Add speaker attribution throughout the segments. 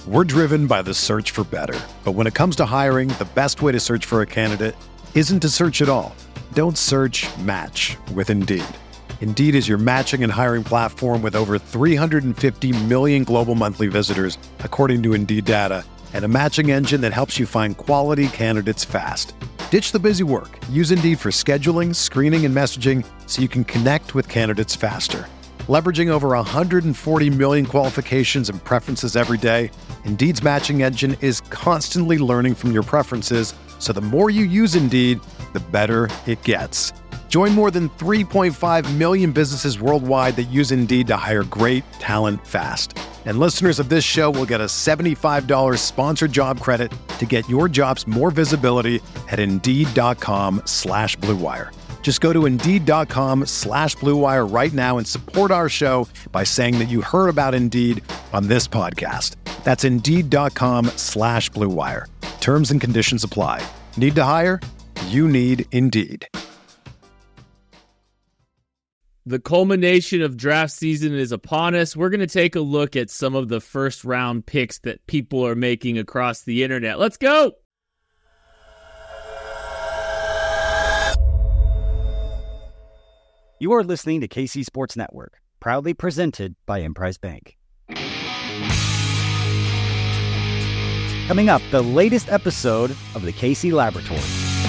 Speaker 1: We're driven by the search for better. But when it comes to hiring, the best way to search for a candidate isn't to search at all. Don't search, match with Indeed. Indeed is your matching and hiring platform with over 350 million global monthly visitors, according to Indeed data, and a matching engine that helps you find quality candidates fast. Ditch the busy work. Use Indeed for scheduling, screening, and messaging so you can connect with candidates faster. Leveraging over 140 million qualifications and preferences every day, Indeed's matching engine is constantly learning from your preferences, so the more you use Indeed, the better it gets. Join more than 3.5 million businesses worldwide that use Indeed to hire great talent fast. And listeners of this show will get a $75 sponsored job credit to get your jobs more visibility at Indeed.com/Blue Wire. Just go to Indeed.com/Blue Wire right now and support our show by saying that you heard about Indeed on this podcast. That's Indeed.com/Blue Wire. Terms and conditions apply. Need to hire? You need Indeed.
Speaker 2: The culmination of draft season is upon us. We're going to take a look at some of the first round picks that people are making across the internet. Let's go!
Speaker 3: You are listening to KC Sports Network, proudly presented by Emprise Bank. Coming up, the latest episode of the KC Laboratory.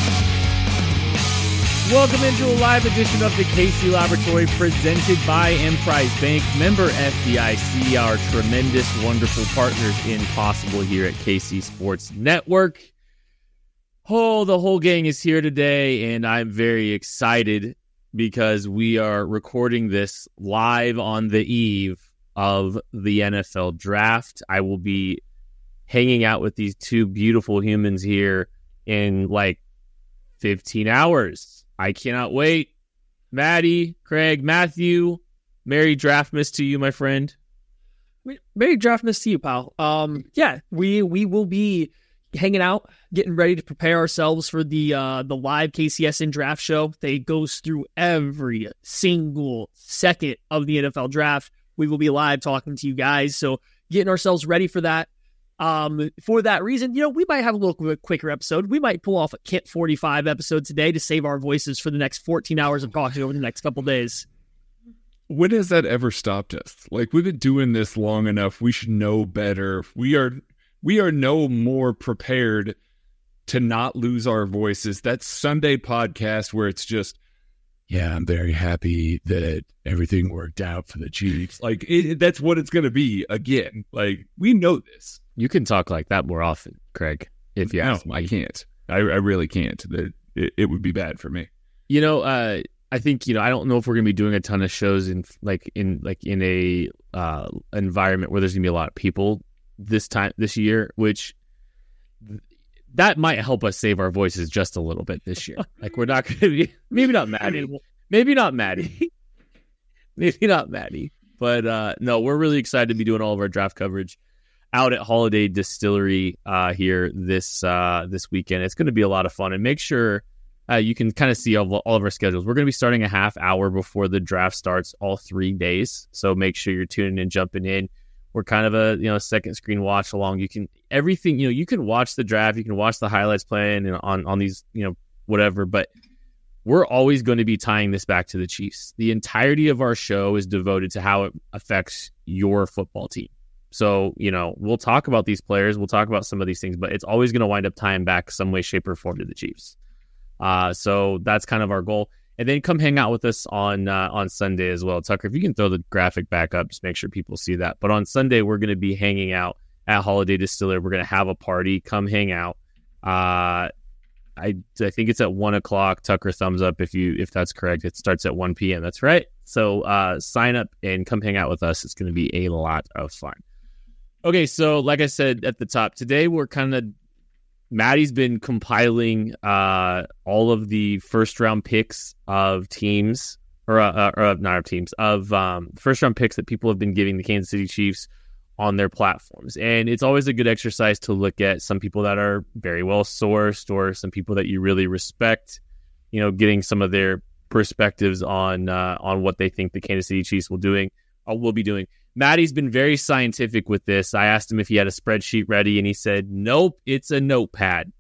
Speaker 2: Welcome into a live edition of the KC Laboratory presented by Emprise Bank, member FDIC, our tremendous, wonderful partners in Possible here at KC Sports Network. Oh, the whole gang is here today, and I'm very excited because we are recording this live on the eve of the NFL Draft. I will be hanging out with these two beautiful humans here in like 15 hours. I cannot wait. Maddie, Craig, Matthew, Merry Draftmas to you, my friend.
Speaker 4: Merry Draftmas to you, pal. Yeah, we will be hanging out, getting ready to prepare ourselves for the live KCSN draft show that goes through every single second of the NFL draft. We will be live talking to you guys, so getting ourselves ready for that. For that reason, we might have a little quicker episode. We might pull off a Kit 45 episode today to save our voices for the next 14 hours of talking over the next couple days.
Speaker 5: When has that ever stopped us? Like, we've been doing this long enough. We should know better. We are no more prepared to not lose our voices. That Sunday podcast where it's just, yeah, I'm very happy that everything worked out for the Chiefs. Like, that's what it's going to be again. Like, we know this.
Speaker 2: You can talk like that more often, Craig, if you ask me.
Speaker 5: I can't. I really can't. It would be bad for me.
Speaker 2: I think, I don't know if we're going to be doing a ton of shows in a environment where there's going to be a lot of people this year, which that might help us save our voices just a little bit this year. Like, we're not going to be, maybe not Maddie, but no, we're really excited to be doing all of our draft coverage out at Holiday Distillery here this weekend. It's going to be a lot of fun, and make sure you can kind of see all of our schedules. We're going to be starting a half hour before the draft starts all 3 days, so make sure you're tuning in, jumping in. We're kind of a second screen watch along. You can you can watch the draft, you can watch the highlights playing on these whatever, but we're always going to be tying this back to the Chiefs. The entirety of our show is devoted to how it affects your football team. So, we'll talk about these players, we'll talk about some of these things, but it's always going to wind up tying back some way, shape, or form to the Chiefs. So that's kind of our goal. And then come hang out with us on Sunday as well. Tucker, if you can throw the graphic back up, just make sure people see that. But on Sunday, we're going to be hanging out at Holiday Distillery. We're going to have a party. Come hang out. I think it's at 1 o'clock. Tucker, thumbs up if that's correct. It starts at 1 p.m. That's right. So sign up and come hang out with us. It's going to be a lot of fun. Okay, so like I said at the top, today we're Maddie's been compiling all of the first-round picks of teams, first-round picks that people have been giving the Kansas City Chiefs on their platforms. And it's always a good exercise to look at some people that are very well sourced or some people that you really respect, getting some of their perspectives on what they think the Kansas City Chiefs will be doing. Maddie's been very scientific with this. I asked him if he had a spreadsheet ready, and he said, nope, it's a notepad.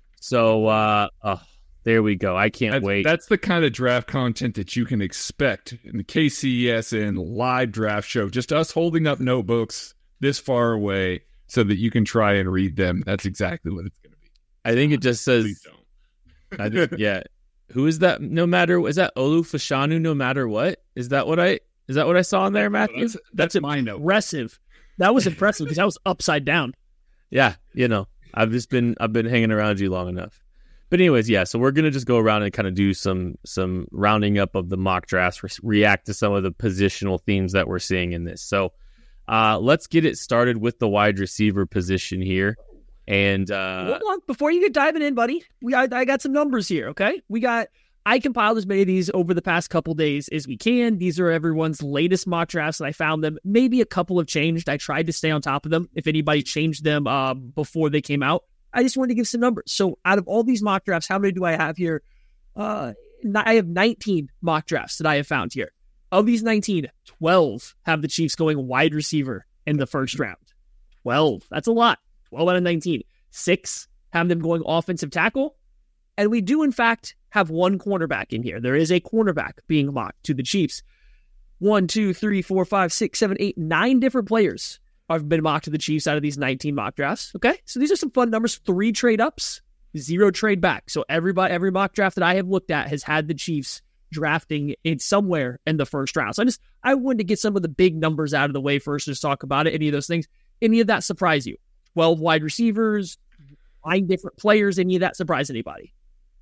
Speaker 2: So there we go. I can't wait.
Speaker 5: That's the kind of draft content that you can expect in the KCSN live draft show. Just us holding up notebooks this far away so that you can try and read them. That's exactly what it's going to be.
Speaker 2: I think it just says,
Speaker 5: Please don't.
Speaker 2: yeah. Who is that? No matter, is that Olu Fashanu? No matter what? Is that what I saw in there, Matthew?
Speaker 5: That's my note.
Speaker 4: Impressive. That was impressive because that was upside down.
Speaker 2: Yeah, I've been hanging around you long enough. But anyways, yeah, so we're going to just go around and kind of do some rounding up of the mock drafts, react to some of the positional themes that we're seeing in this. So let's get it started with the wide receiver position here. And
Speaker 4: hold on, before you get diving in, buddy, I got some numbers here, okay? I compiled as many of these over the past couple days as we can. These are everyone's latest mock drafts, and I found them. Maybe a couple have changed. I tried to stay on top of them. If anybody changed them before they came out, I just wanted to give some numbers. So out of all these mock drafts, how many do I have here? I have 19 mock drafts that I have found here. Of these 19, 12 have the Chiefs going wide receiver in the first round. 12. That's a lot. 12 out of 19. 6 have them going offensive tackle. And we do, in fact, have one cornerback in here. There is a cornerback being mocked to the Chiefs. 1, 2, 3, 4, 5, 6, 7, 8, 9 different players have been mocked to the Chiefs out of these 19 mock drafts. Okay, so these are some fun numbers. 3 trade ups, 0 trade back. So every mock draft that I have looked at has had the Chiefs drafting in somewhere in the first round. So I wanted to get some of the big numbers out of the way first, just talk about it. Any of those things, any of that surprise you? 12 wide receivers, 9 different players. Any of that surprise anybody?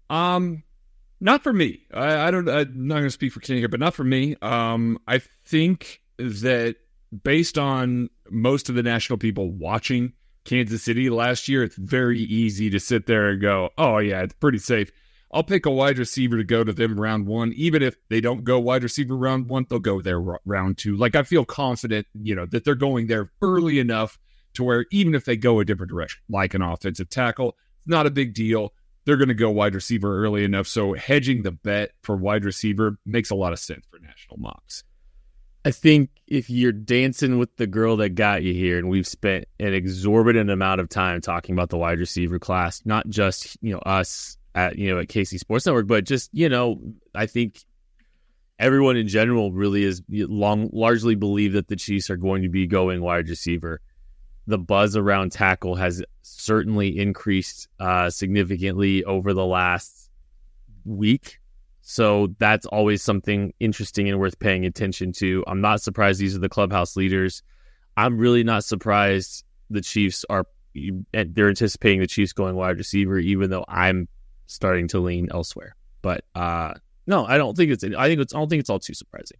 Speaker 5: Not for me. I'm not going to speak for Kenny here, but not for me. I think that based on most of the national people watching Kansas City last year, it's very easy to sit there and go, oh yeah, it's pretty safe. I'll pick a wide receiver to go to them round 1. Even if they don't go wide receiver round 1, they'll go there round 2. Like, I feel confident, that they're going there early enough to where even if they go a different direction, like an offensive tackle, it's not a big deal. They're going to go wide receiver early enough. So hedging the bet for wide receiver makes a lot of sense for national mocks.
Speaker 2: I think if you're dancing with the girl that got you here, and we've spent an exorbitant amount of time talking about the wide receiver class, not just, us at KC Sports Network, but just, I think everyone in general really is largely believe that the Chiefs are going to be going wide receiver. The buzz around tackle has certainly increased significantly over the last week. So that's always something interesting and worth paying attention to. I'm not surprised these are the clubhouse leaders. I'm really not surprised the Chiefs they're anticipating the Chiefs going wide receiver, even though I'm starting to lean elsewhere. But no, I don't think it's all too surprising.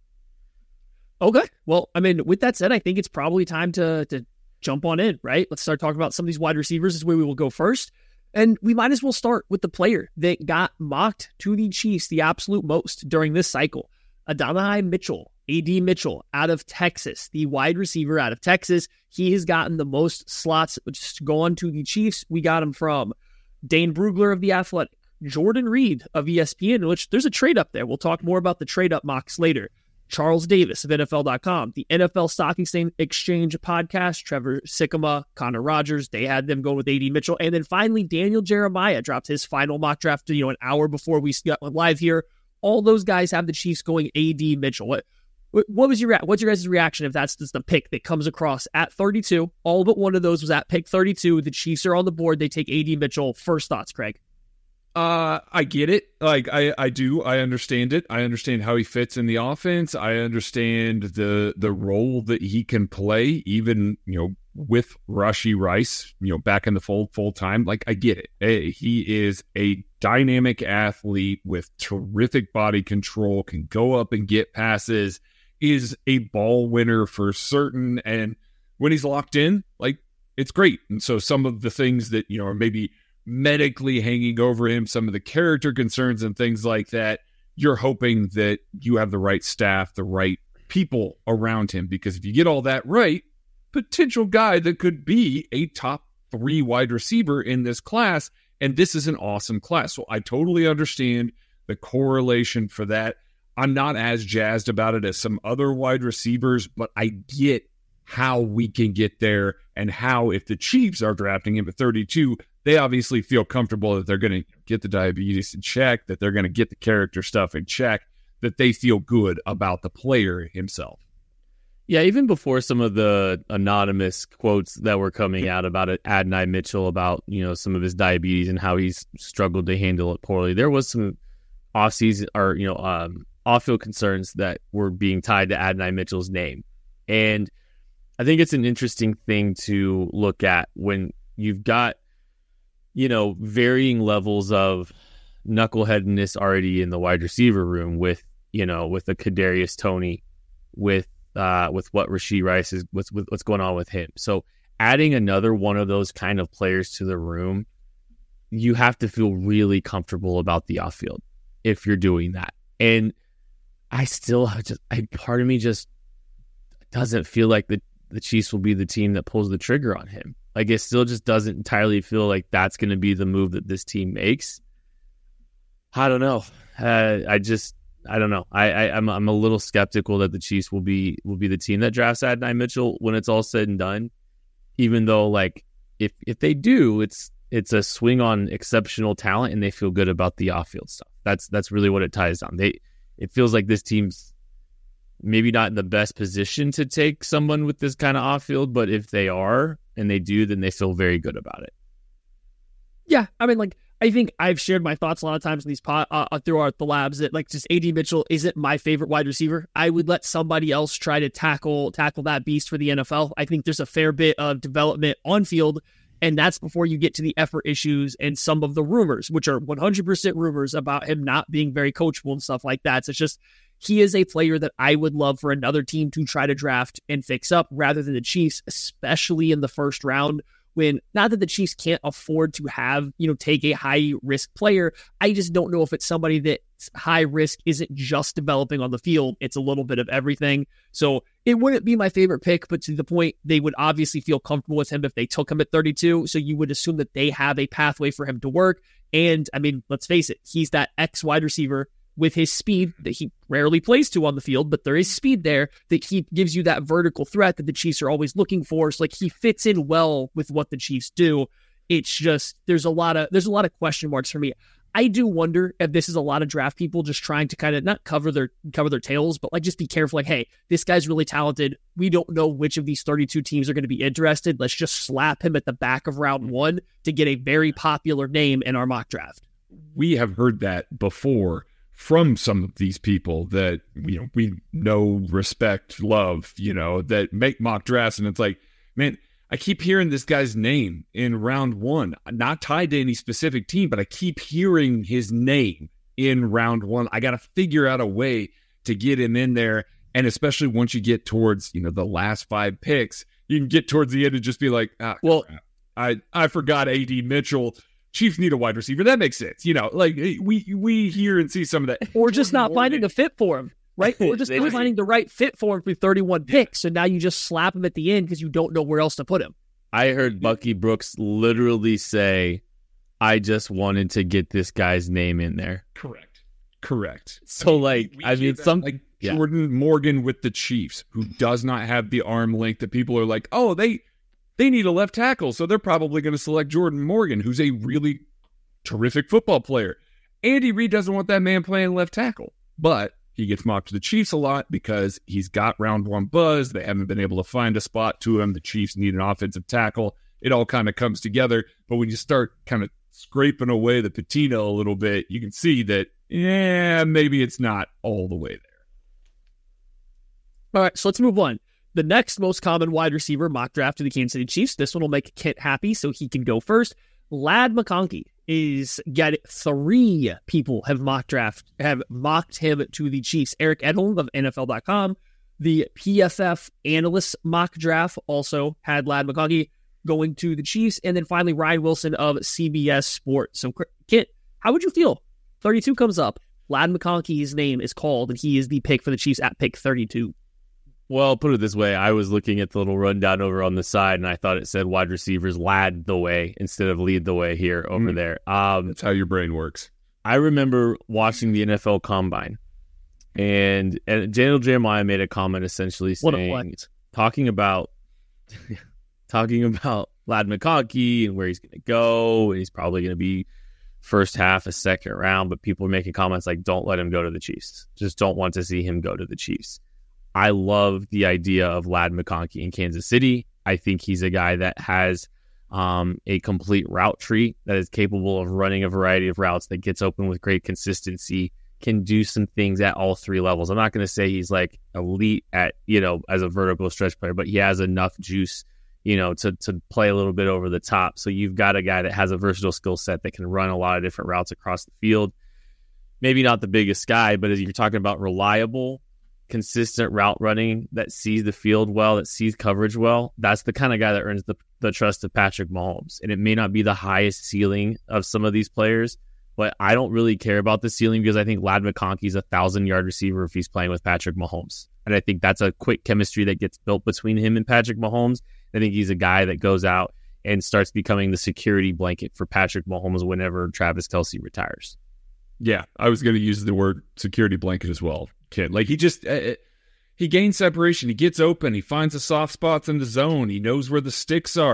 Speaker 4: Okay. Well, with that said, I think it's probably time to jump on in, right? Let's start talking about some of these wide receivers. This is where we will go first. And we might as well start with the player that got mocked to the Chiefs the absolute most during this cycle. Adonai Mitchell, AD Mitchell, out of Texas, the wide receiver out of Texas. He has gotten the most slots just going to the Chiefs. We got him from Dane Brugler of The Athletic, Jordan Reed of ESPN, which there's a trade up there. We'll talk more about the trade up mocks later. Charles Davis of NFL.com, the NFL Stock Exchange podcast, Trevor Sikkema, Connor Rogers, they had them go with AD Mitchell. And then finally, Daniel Jeremiah dropped his final mock draft, an hour before we went live here. All those guys have the Chiefs going AD Mitchell. What's your guys' reaction if that's just the pick that comes across at 32? All but one of those was at pick 32. The Chiefs are on the board. They take AD Mitchell. First thoughts, Craig?
Speaker 5: I get it. Like, I do. I understand it. I understand how he fits in the offense. I understand the role that he can play, even, with Rashee Rice, back in the fold full time. Like, I get it. He is a dynamic athlete with terrific body control, can go up and get passes, is a ball winner for certain. And when he's locked in, like, it's great. And so some of the things that, are maybe medically hanging over him, some of the character concerns and things like that, you're hoping that you have the right staff, the right people around him, because if you get all that right, potential guy that could be a top 3 wide receiver in this class, and this is an awesome class. So I totally understand the correlation for that. I'm not as jazzed about it as some other wide receivers, but I get how we can get there and how, if the Chiefs are drafting him at 32, they obviously feel comfortable that they're going to get the diabetes in check, that they're going to get the character stuff in check, that they feel good about the player himself.
Speaker 2: Yeah, even before some of the anonymous quotes that were coming out about it, Adonai Mitchell, about, some of his diabetes and how he's struggled to handle it poorly, there was some off-season or, off-field concerns that were being tied to Adonai Mitchell's name. And I think it's an interesting thing to look at when you've got, varying levels of knuckleheadedness already in the wide receiver room with the Kadarius Toney, with what Rashee Rice is, what's going on with him. So adding another one of those kind of players to the room, you have to feel really comfortable about the off field if you're doing that. And I still part of me just doesn't feel like the Chiefs will be the team that pulls the trigger on him. Like, it still just doesn't entirely feel like that's going to be the move that this team makes. I don't know. I don't know. I'm a little skeptical that the Chiefs will be the team that drafts Adonai Mitchell when it's all said and done. Even though, like, if they do, it's a swing on exceptional talent and they feel good about the off-field stuff. That's really what it ties down. It feels like this team's maybe not in the best position to take someone with this kind of off-field, but if they are and they do, then they feel very good about it.
Speaker 4: Yeah, I mean, like, I think I've shared my throughout these throughout the labs that, like, just AD Mitchell isn't my favorite wide receiver. I would let somebody else try to tackle that beast for the NFL. I think there's a fair bit of development on field, and that's before you get to the effort issues and some of the rumors, which are 100% rumors about him not being very coachable and stuff like that. So it's just, he is a player that I would love for another team to try to draft and fix up rather than the Chiefs, especially in the first round, when not that the Chiefs can't afford to have, take a high risk player. I just don't know if it's somebody that's high risk isn't just developing on the field. It's a little bit of everything. So it wouldn't be my favorite pick, but to the point, they would obviously feel comfortable with him if they took him at 32. So you would assume that they have a pathway for him to work. And I mean, let's face it, he's that X wide receiver with his speed that he rarely plays to on the field, but there is speed there that he gives you that vertical threat that the Chiefs are always looking for. So, like, he fits in well with what the Chiefs do. It's just, there's a lot of question marks for me. I do wonder if this is a lot of draft people just trying to kind of not cover their tails, but like just be careful. Like, hey, this guy's really talented. We don't know which of these 32 teams are going to be interested. Let's just slap him at the back of round one to get a very popular name in our mock draft.
Speaker 5: We have heard that before from some of these people that, we know, respect, love, that make mock drafts. And it's like, man, I keep hearing this guy's name in round one, not tied to any specific team, but I keep hearing his name in round one. I got to figure out a way to get him in there. And especially once you get towards, the last 5 picks, you can get towards the end and just be like, crap. I forgot AD Mitchell. Chiefs need a wide receiver. That makes sense. Like we hear and see some of that.
Speaker 4: Or just not finding a fit for him, right? Or just not finding the right fit for him through 31 picks. So now you just slap him at the end because you don't know where else to put him.
Speaker 2: I heard Bucky Brooks literally say, I just wanted to get this guy's name in there.
Speaker 5: Correct.
Speaker 2: So,
Speaker 5: Jordan Morgan with the Chiefs, who does not have the arm length that people are like, oh, they need a left tackle, so they're probably going to select Jordan Morgan, who's a really terrific football player. Andy Reid doesn't want that man playing left tackle, but he gets mocked to the Chiefs a lot because he's got round one buzz. They haven't been able to find a spot to him. The Chiefs need an offensive tackle. It all kind of comes together, but when you start kind of scraping away the patina a little bit, you can see that, maybe it's not all the way there.
Speaker 4: All right, so let's move on. The next most common wide receiver mock draft to the Kansas City Chiefs. This one will make Kent happy, so he can go first. Ladd McConkey is got 3 people have mocked him to the Chiefs. Eric Edholm of NFL.com, the PFF analyst mock draft also had Ladd McConkey going to the Chiefs, and then finally Ryan Wilson of CBS Sports. So, Kent, how would you feel? 32 comes up. Ladd McConkey's name is called, and he is the pick for the Chiefs at pick 32.
Speaker 2: Well, put it this way. I was looking at the little rundown over on the side, and I thought it said wide receivers lad the way instead of lead the way here over there.
Speaker 5: That's how your brain works.
Speaker 2: I remember watching the NFL Combine, and Daniel Jeremiah made a comment essentially saying, talking about Ladd McConkey and where he's going to go, and he's probably going to be first half, a second round, but people are making comments like, don't let him go to the Chiefs. Just don't want to see him go to the Chiefs. I love the idea of Ladd McConkey in Kansas City. I think he's a guy that has a complete route tree that is capable of running a variety of routes, that gets open with great consistency, can do some things at all three levels. I'm not going to say he's like elite at, as a vertical stretch player, but he has enough juice, to play a little bit over the top. So you've got a guy that has a versatile skill set that can run a lot of different routes across the field. Maybe not the biggest guy, but as you're talking about reliable, consistent route running that sees the field well, that sees coverage well, that's the kind of guy that earns the trust of Patrick Mahomes. And it may not be the highest ceiling of some of these players, but I don't really care about the ceiling because I think Ladd McConkey's a 1,000-yard receiver if he's playing with Patrick Mahomes. And I think that's a quick chemistry that gets built between him and Patrick Mahomes. I think he's a guy that goes out and starts becoming the security blanket for Patrick Mahomes whenever Travis Kelce retires.
Speaker 5: Yeah, I was going to use the word security blanket as well, kid. Like, he just he gains separation. He gets open. He finds the soft spots in the zone. He knows where the sticks are.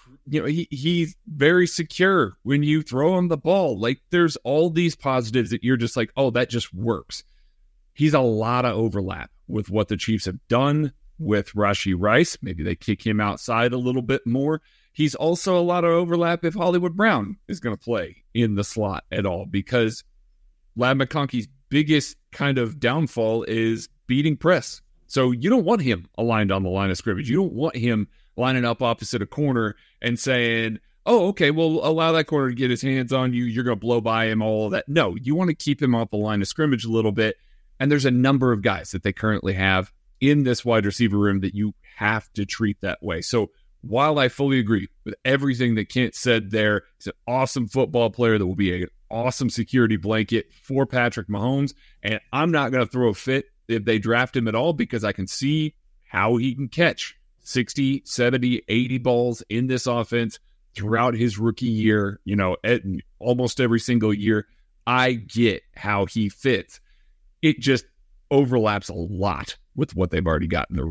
Speaker 5: He's very secure when you throw him the ball. Like, there's all these positives that you're just like, oh, that just works. He's a lot of overlap with what the Chiefs have done with Rashee Rice. Maybe they kick him outside a little bit more. He's also a lot of overlap if Hollywood Brown is going to play in the slot at all, because Ladd McConkey's biggest kind of downfall is beating press. So you don't want him aligned on the line of scrimmage. You don't want him lining up opposite a corner and saying, oh, okay, well, allow that corner to get his hands on you. You're going to blow by him, all of that. No, you want to keep him off the line of scrimmage a little bit. And there's a number of guys that they currently have in this wide receiver room that you have to treat that way. So while I fully agree with everything that Kent said there, he's an awesome football player that will be an awesome security blanket for Patrick Mahomes. And I'm not going to throw a fit if they draft him at all, because I can see how he can catch 60, 70, 80 balls in this offense throughout his rookie year, at almost every single year. I get how he fits. It just overlaps a lot with what they've already got in the room.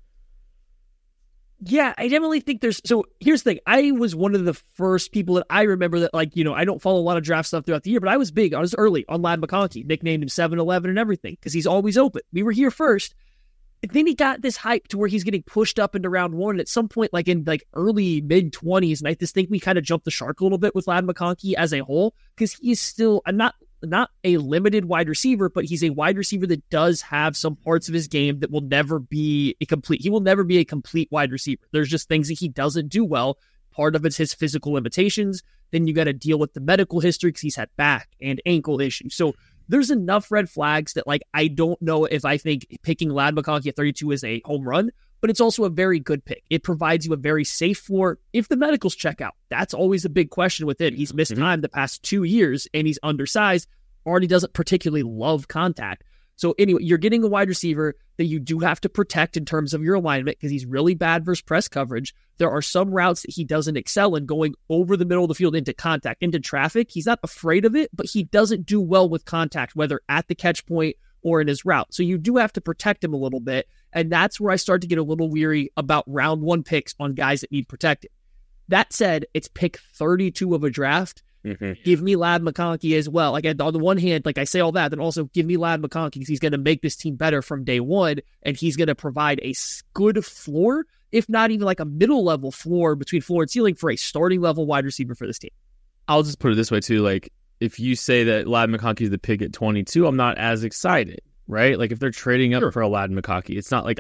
Speaker 4: Yeah, I definitely think so here's the thing. I was one of the first people that I remember that, I don't follow a lot of draft stuff throughout the year, but I was early on Ladd McConkey, nicknamed him 7-11 and everything, because he's always open. We were here first. And then he got this hype to where he's getting pushed up into round one. And at some point, in early mid-20s, and I just think we kind of jumped the shark a little bit with Ladd McConkey as a whole, because he is still not a limited wide receiver, but he's a wide receiver that does have some parts of his game that will never be he will never be a complete wide receiver. There's just things that he doesn't do well. Part of it's his physical limitations. Then you got to deal with the medical history because he's had back and ankle issues. So there's enough red flags that I don't know if I think picking Ladd McConkey at 32 is a home run, but it's also a very good pick. It provides you a very safe floor if the medicals check out. That's always a big question with it. He's missed time the past 2 years, and he's undersized. Already doesn't particularly love contact. So anyway, you're getting a wide receiver that you do have to protect in terms of your alignment because he's really bad versus press coverage. There are some routes that he doesn't excel in, going over the middle of the field into contact, into traffic. He's not afraid of it, but he doesn't do well with contact, whether at the catch point or in his route. So you do have to protect him a little bit. And that's where I start to get a little weary about round one picks on guys that need protected. That said, it's pick 32 of a draft. Give me Ladd McConkey as well. On the one hand, I say all that, then also give me Ladd McConkey because he's going to make this team better from day one, and he's going to provide a good floor, if not even a middle-level floor between floor and ceiling for a starting-level wide receiver for this team.
Speaker 2: I'll just put it this way, too. If you say that Ladd McConkey is the pick at 22, I'm not as excited, right? If they're trading up for a Ladd McConkey, it's not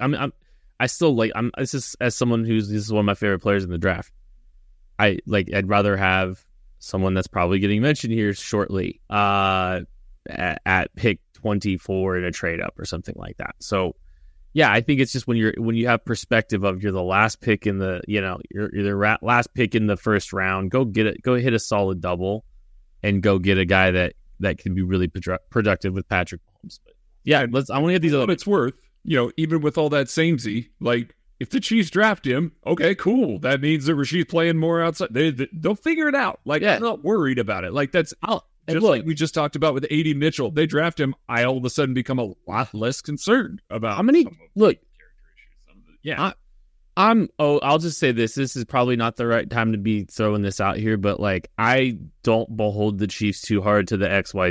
Speaker 2: this is as someone this is one of my favorite players in the draft. I'd rather have someone that's probably getting mentioned here shortly at pick 24 in a trade up or something like that. So yeah, I think it's just when you have perspective of you're the last pick in the, you're the last pick in the first round, go hit a solid double and go get a guy that can be really productive with Patrick Mahomes. But yeah, I want to get these other.
Speaker 5: What it's worth, even with all that samey, if the Chiefs draft him, okay, cool. That means that Rasheed's playing more outside. They'll figure it out. I'm not worried about it. That's like we just talked about with A.D. Mitchell. They draft him. I all of a sudden become a lot less concerned about
Speaker 2: how many. Look,
Speaker 5: character issues.
Speaker 2: I'll just say this. This is probably not the right time to be throwing this out here, but like I don't behold the Chiefs too hard to the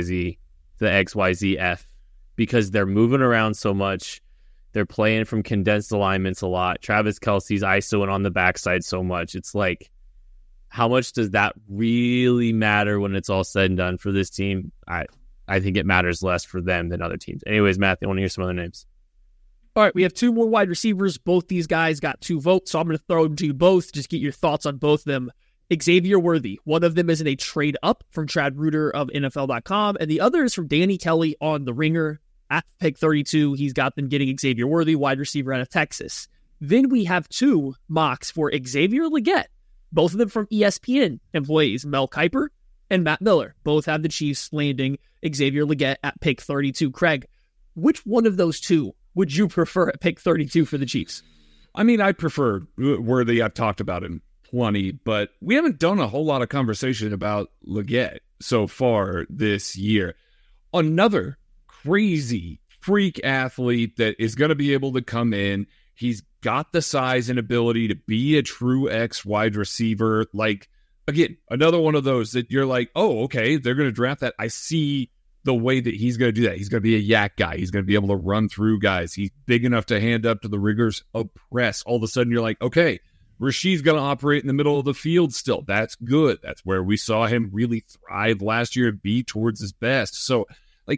Speaker 2: XYZF because they're moving around so much. They're playing from condensed alignments a lot. Travis Kelce's ISOing on the backside so much. It's like, how much does that really matter when it's all said and done for this team? I think it matters less for them than other teams. Anyways, Matthew, I want to hear some other names.
Speaker 4: All right, we have 2 more wide receivers. Both these guys got 2 votes, so I'm going to throw them to you both. Just get your thoughts on both of them. Xavier Worthy. One of them is in a trade up from Chad Reuter of NFL.com, and the other is from Danny Kelly on The Ringer. At pick 32, he's got them getting Xavier Worthy, wide receiver out of Texas. Then we have 2 mocks for Xavier Legette, both of them from ESPN employees, Mel Kiper and Matt Miller. Both have the Chiefs landing Xavier Legette at pick 32. Craig, which one of those 2 would you prefer at pick 32 for the Chiefs?
Speaker 5: I mean, I prefer Worthy. I've talked about him plenty, but we haven't done a whole lot of conversation about Legette so far this year. Another crazy freak athlete that is going to be able to come in. He's got the size and ability to be a true X wide receiver. Like, again, another one of those that you're like, oh, okay, they're going to draft that. I see the way that he's going to do that. He's going to be a yak guy. He's going to be able to run through guys. He's big enough to hand up to the rigors of press. All of a sudden, you're like, okay, Rashid's going to operate in the middle of the field still. That's good. That's where we saw him really thrive last year and be towards his best. So, like,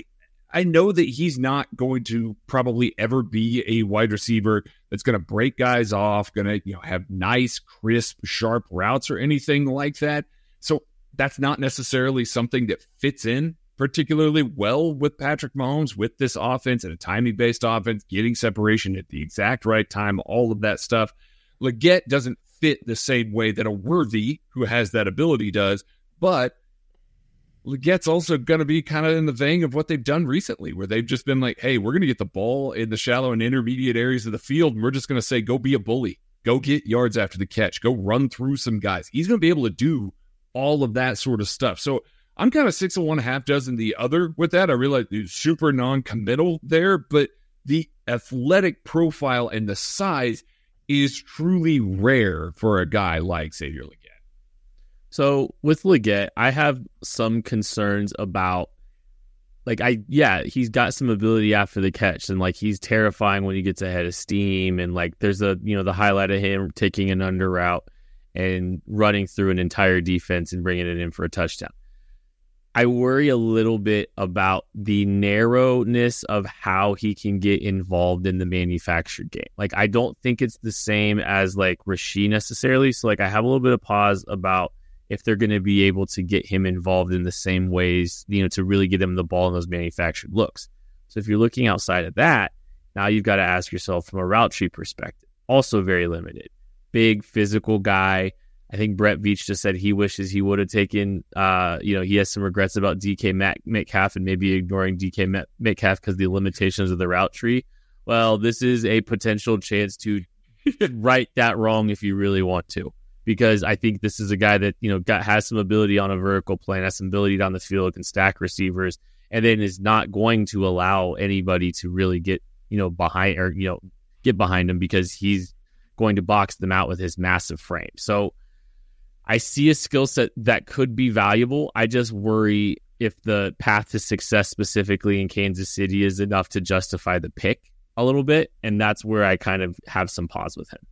Speaker 5: I know that he's not going to probably ever be a wide receiver that's going to break guys off, going to have nice, crisp, sharp routes or anything like that. So that's not necessarily something that fits in particularly well with Patrick Mahomes, with this offense and a timing-based offense, getting separation at the exact right time, all of that stuff. Legette doesn't fit the same way that a Worthy, who has that ability, does, but Legette's also going to be kind of in the vein of what they've done recently, where they've just been like, hey, we're going to get the ball in the shallow and intermediate areas of the field, and we're just going to say, go be a bully. Go get yards after the catch. Go run through some guys. He's going to be able to do all of that sort of stuff. So I'm kind of 6 of one, half dozen the other with that. I realize it's super non-committal there, but the athletic profile and the size is truly rare for a guy like Xavier Legette.
Speaker 2: So with Legette, I have some concerns about, he's got some ability after the catch, and like he's terrifying when he gets ahead of steam, and like there's the highlight of him taking an under route and running through an entire defense and bringing it in for a touchdown. I worry a little bit about the narrowness of how he can get involved in the manufactured game. Like, I don't think it's the same as like Rashid necessarily. So like I have a little bit of pause about if they're going to be able to get him involved in the same ways, to really get him the ball in those manufactured looks. So if you're looking outside of that, now you've got to ask yourself from a route tree perspective, also very limited. Big physical guy. I think Brett Veach just said he wishes he would have taken, he has some regrets about DK Metcalf and maybe ignoring DK Metcalf because the limitations of the route tree. Well, this is a potential chance to right that wrong if you really want to. Because I think this is a guy that, has some ability on a vertical plane, has some ability down the field, can stack receivers, and then is not going to allow anybody to really get, behind or, get behind him because he's going to box them out with his massive frame. So I see a skill set that could be valuable. I just worry if the path to success specifically in Kansas City is enough to justify the pick a little bit. And that's where I kind of have some pause with him.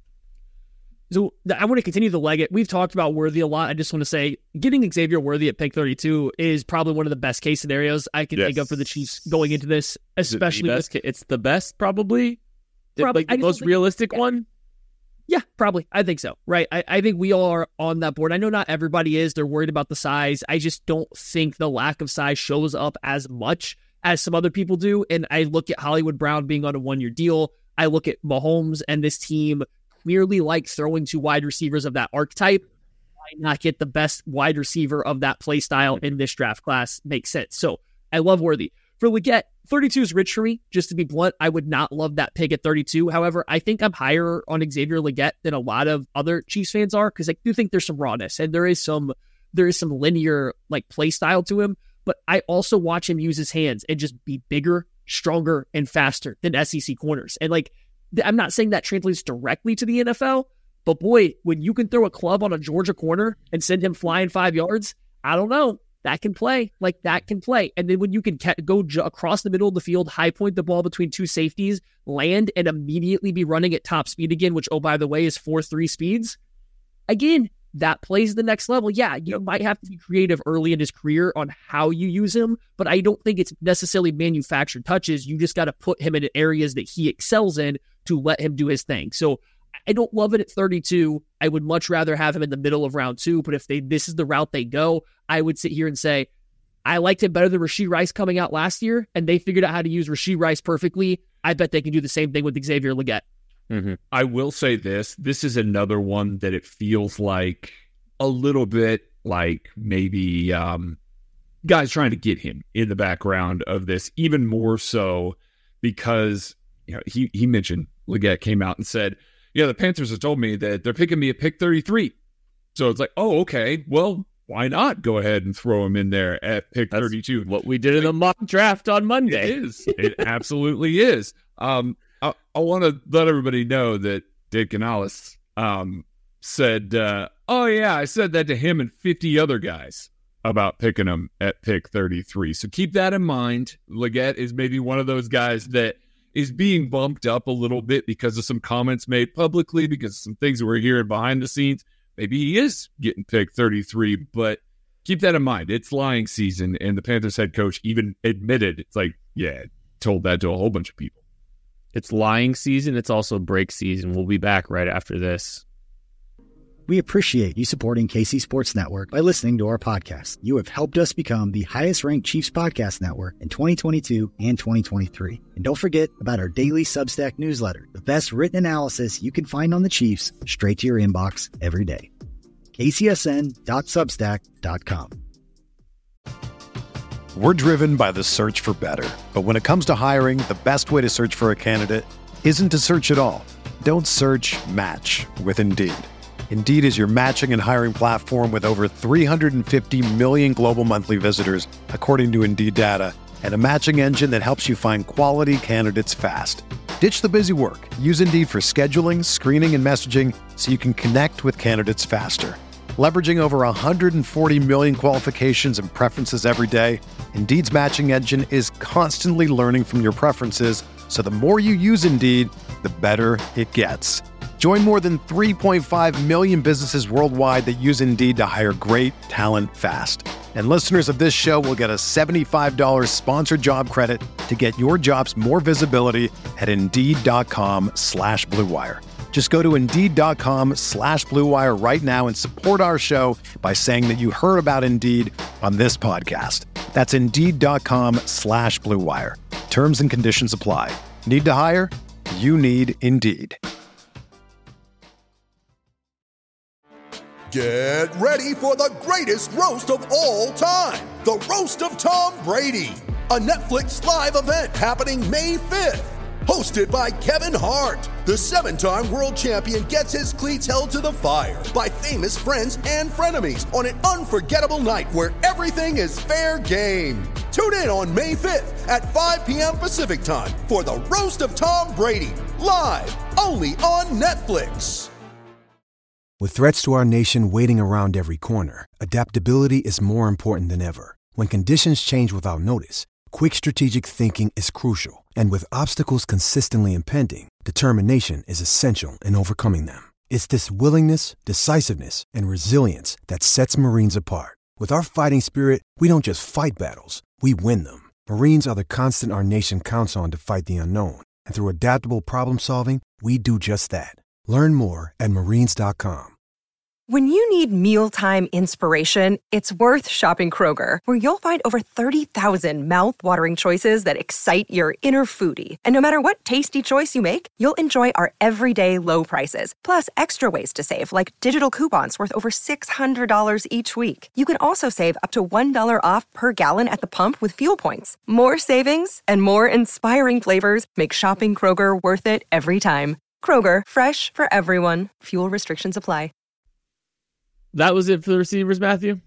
Speaker 4: So I want to continue the Legette. We've talked about Worthy a lot. I just want to say getting Xavier Worthy at pick 32 is probably one of the best case scenarios I can think of for the Chiefs going into this, especially
Speaker 2: it's the best probably like the most realistic one.
Speaker 4: Yeah, probably. I think so. Right. I think we all are on that board. I know not everybody is. They're worried about the size. I just don't think the lack of size shows up as much as some other people do. And I look at Hollywood Brown being on a 1-year deal. I look at Mahomes and this team clearly like throwing to wide receivers of that archetype. Why not get the best wide receiver of that play style in this draft class? Makes sense. So I love Worthy. For Legette, 32 is rich for me. Just to be blunt, I would not love that pick at 32. However, I think I'm higher on Xavier Legette than a lot of other Chiefs fans are because I do think there's some rawness and there is some linear like play style to him. But I also watch him use his hands and just be bigger, stronger, and faster than SEC corners. And like I'm not saying that translates directly to the NFL, but boy, when you can throw a club on a Georgia corner and send him flying 5 yards, I don't know. That can play. Like, that can play. And then when you can go across the middle of the field, high point the ball between two safeties, land, and immediately be running at top speed again, which, oh, by the way, is 4.3 speeds. Again, that plays the next level. Yeah, you might have to be creative early in his career on how you use him, but I don't think it's necessarily manufactured touches. You just got to put him in areas that he excels in to let him do his thing. So I don't love it at 32. I would much rather have him in the middle of round 2, but if this is the route they go, I would sit here and say, I liked him better than Rashee Rice coming out last year, and they figured out how to use Rashee Rice perfectly. I bet they can do the same thing with Xavier Legette.
Speaker 5: Mm-hmm. I will say this is another one that it feels like a little bit like maybe guys trying to get him in the background of this, even more so because he mentioned Legette came out and said, the Panthers have told me that they're picking me at pick 33. So it's like, oh, okay, well, why not go ahead and throw him in there at pick 32?
Speaker 2: What we did in the mock draft on Monday.
Speaker 5: It is. It absolutely is. I want to let everybody know that Dave Canales said, oh, yeah, I said that to him and 50 other guys about picking him at pick 33. So keep that in mind. Legette is maybe one of those guys that is being bumped up a little bit because of some comments made publicly, because of some things that we're hearing behind the scenes. Maybe he is getting picked 33, but keep that in mind. It's lying season, and the Panthers head coach even admitted, it's like, told that to a whole bunch of people.
Speaker 2: It's lying season. It's also break season. We'll be back right after this.
Speaker 3: We appreciate you supporting KC Sports Network by listening to our podcast. You have helped us become the highest-ranked Chiefs podcast network in 2022 and 2023. And don't forget about our daily Substack newsletter, the best written analysis you can find on the Chiefs straight to your inbox every day. kcsn.substack.com.
Speaker 1: We're driven by the search for better. But when it comes to hiring, the best way to search for a candidate isn't to search at all. Don't search, match with Indeed. Indeed is your matching and hiring platform with over 350 million global monthly visitors, according to Indeed data, and a matching engine that helps you find quality candidates fast. Ditch the busy work. Use Indeed for scheduling, screening, and messaging so you can connect with candidates faster. Leveraging over 140 million qualifications and preferences every day, Indeed's matching engine is constantly learning from your preferences, so the more you use Indeed, the better it gets. Join more than 3.5 million businesses worldwide that use Indeed to hire great talent fast. And listeners of this show will get a $75 sponsored job credit to get your jobs more visibility at Indeed.com/Blue Wire. Just go to Indeed.com/Blue Wire right now and support our show by saying that you heard about Indeed on this podcast. That's Indeed.com/Blue Wire. Terms and conditions apply. Need to hire? You need Indeed.
Speaker 6: Get ready for the greatest roast of all time, the Roast of Tom Brady, a Netflix live event happening May 5th. Hosted by Kevin Hart, the 7-time world champion gets his cleats held to the fire by famous friends and frenemies on an unforgettable night where everything is fair game. Tune in on May 5th at 5 p.m. Pacific time for the Roast of Tom Brady, live only on Netflix.
Speaker 7: With threats to our nation waiting around every corner, adaptability is more important than ever. When conditions change without notice, quick strategic thinking is crucial. And with obstacles consistently impending, determination is essential in overcoming them. It's this willingness, decisiveness, and resilience that sets Marines apart. With our fighting spirit, we don't just fight battles, we win them. Marines are the constant our nation counts on to fight the unknown. And through adaptable problem solving, we do just that. Learn more at Marines.com.
Speaker 8: When you need mealtime inspiration, it's worth shopping Kroger, where you'll find over 30,000 mouth-watering choices that excite your inner foodie. And no matter what tasty choice you make, you'll enjoy our everyday low prices, plus extra ways to save, like digital coupons worth over $600 each week. You can also save up to $1 off per gallon at the pump with fuel points. More savings and more inspiring flavors make shopping Kroger worth it every time. Kroger, fresh for everyone. Fuel restrictions apply.
Speaker 2: That was it for the receivers, Matthew?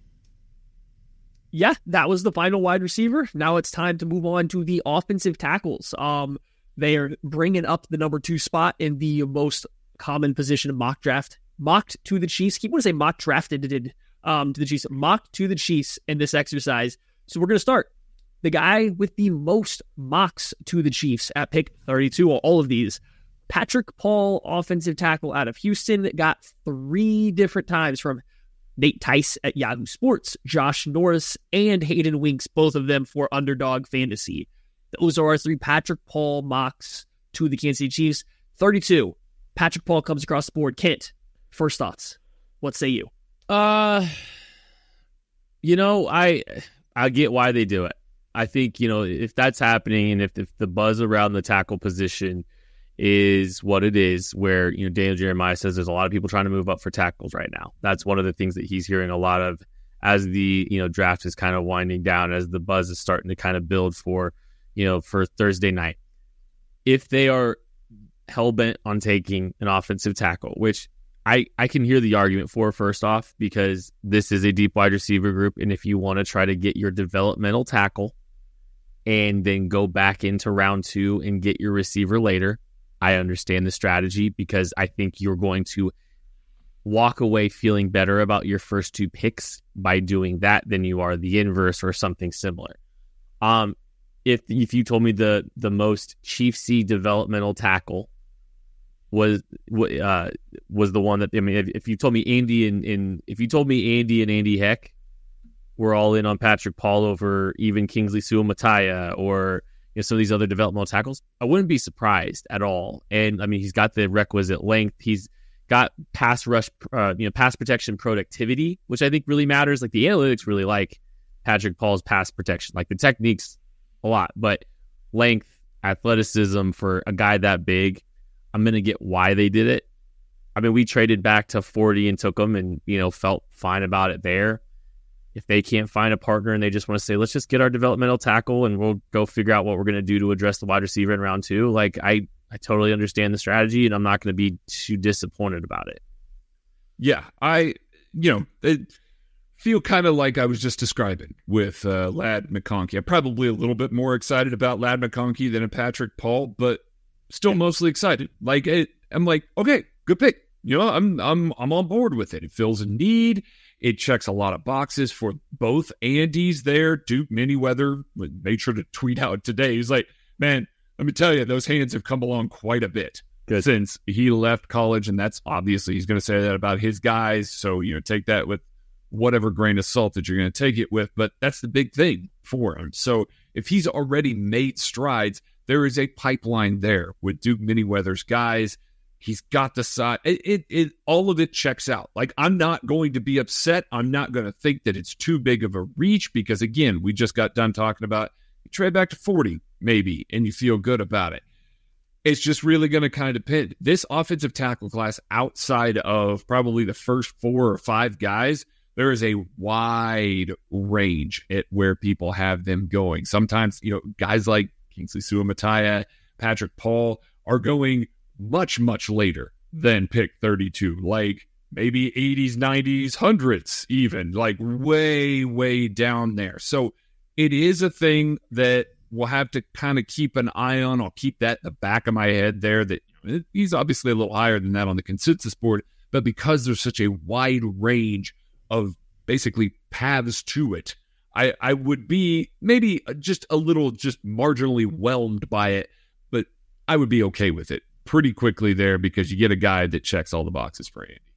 Speaker 4: Yeah, that was the final wide receiver. Now it's time to move on to the offensive tackles. They are bringing up the number 2 spot in the most common position of mock draft. Mocked to the Chiefs. Keep want to say mock drafted to the Chiefs. Mocked to the Chiefs in this exercise. So we're going to start. The guy with the most mocks to the Chiefs at pick 32, all of these, Patrick Paul, offensive tackle out of Houston, that got 3 different times from Nate Tice at Yahoo Sports, Josh Norris, and Hayden Winks, both of them for Underdog Fantasy. Those are our 3 Patrick Paul mocks to the Kansas City Chiefs. 32, Patrick Paul comes across the board. Kent, first thoughts. What say you?
Speaker 2: I get why they do it. I think, if that's happening and if the buzz around the tackle position is what it is, where, Daniel Jeremiah says there's a lot of people trying to move up for tackles right now. That's one of the things that he's hearing a lot of as the, draft is kind of winding down, as the buzz is starting to kind of build for Thursday night. If they are hell-bent on taking an offensive tackle, which I can hear the argument for, first off, because this is a deep wide receiver group, and if you want to try to get your developmental tackle and then go back into round 2 and get your receiver later, I understand the strategy, because I think you're going to walk away feeling better about your first 2 picks by doing that than you are the inverse or something similar. If you told me the most Chiefs-y developmental tackle was the one that, if you told me Andy and Andy Heck were all in on Patrick Paul over even Kingsley Suamataia or some of these other developmental tackles, I wouldn't be surprised at all. And he's got the requisite length. He's got pass rush, pass protection productivity, which I think really matters. Like, the analytics really like Patrick Paul's pass protection, like the techniques a lot, but length, athleticism for a guy that big, I'm going to get why they did it. We traded back to 40 and took them and, felt fine about it there. If they can't find a partner and they just want to say, let's just get our developmental tackle and we'll go figure out what we're going to do to address the wide receiver in round 2. Like, I totally understand the strategy, and I'm not going to be too disappointed about it.
Speaker 5: Yeah, feel kind of like I was just describing with Ladd McConkey. I'm probably a little bit more excited about Ladd McConkey than a Patrick Paul, but still mostly excited. I'm like, okay, good pick. I'm on board with it. It fills a need. It checks a lot of boxes for both Andys there. Duke Manyweather made sure to tweet out today. He's like, man, let me tell you, those hands have come along quite a bit since he left college, and that's obviously, he's going to say that about his guys. So, take that with whatever grain of salt that you're going to take it with, but that's the big thing for him. So if he's already made strides, there is a pipeline there with Duke Manyweather's guys. He's got the side. It all of it checks out. Like, I'm not going to be upset. I'm not going to think that it's too big of a reach, because, again, we just got done talking about you trade back to 40 maybe and you feel good about it. It's just really going to kind of depend. This offensive tackle class, outside of probably the first 4 or 5 guys, there is a wide range at where people have them going. Sometimes, guys like Kingsley Suamataia, Patrick Paul are going much, much later than pick 32, like maybe 80s, 90s, 100s even, like way, way down there. So it is a thing that we'll have to kind of keep an eye on. I'll keep that in the back of my head there, that he's obviously a little higher than that on the consensus board, but because there's such a wide range of basically paths to it, I would be maybe just a little just marginally whelmed by it, but I would be okay with it pretty quickly there, because you get a guy that checks all the boxes for Andy.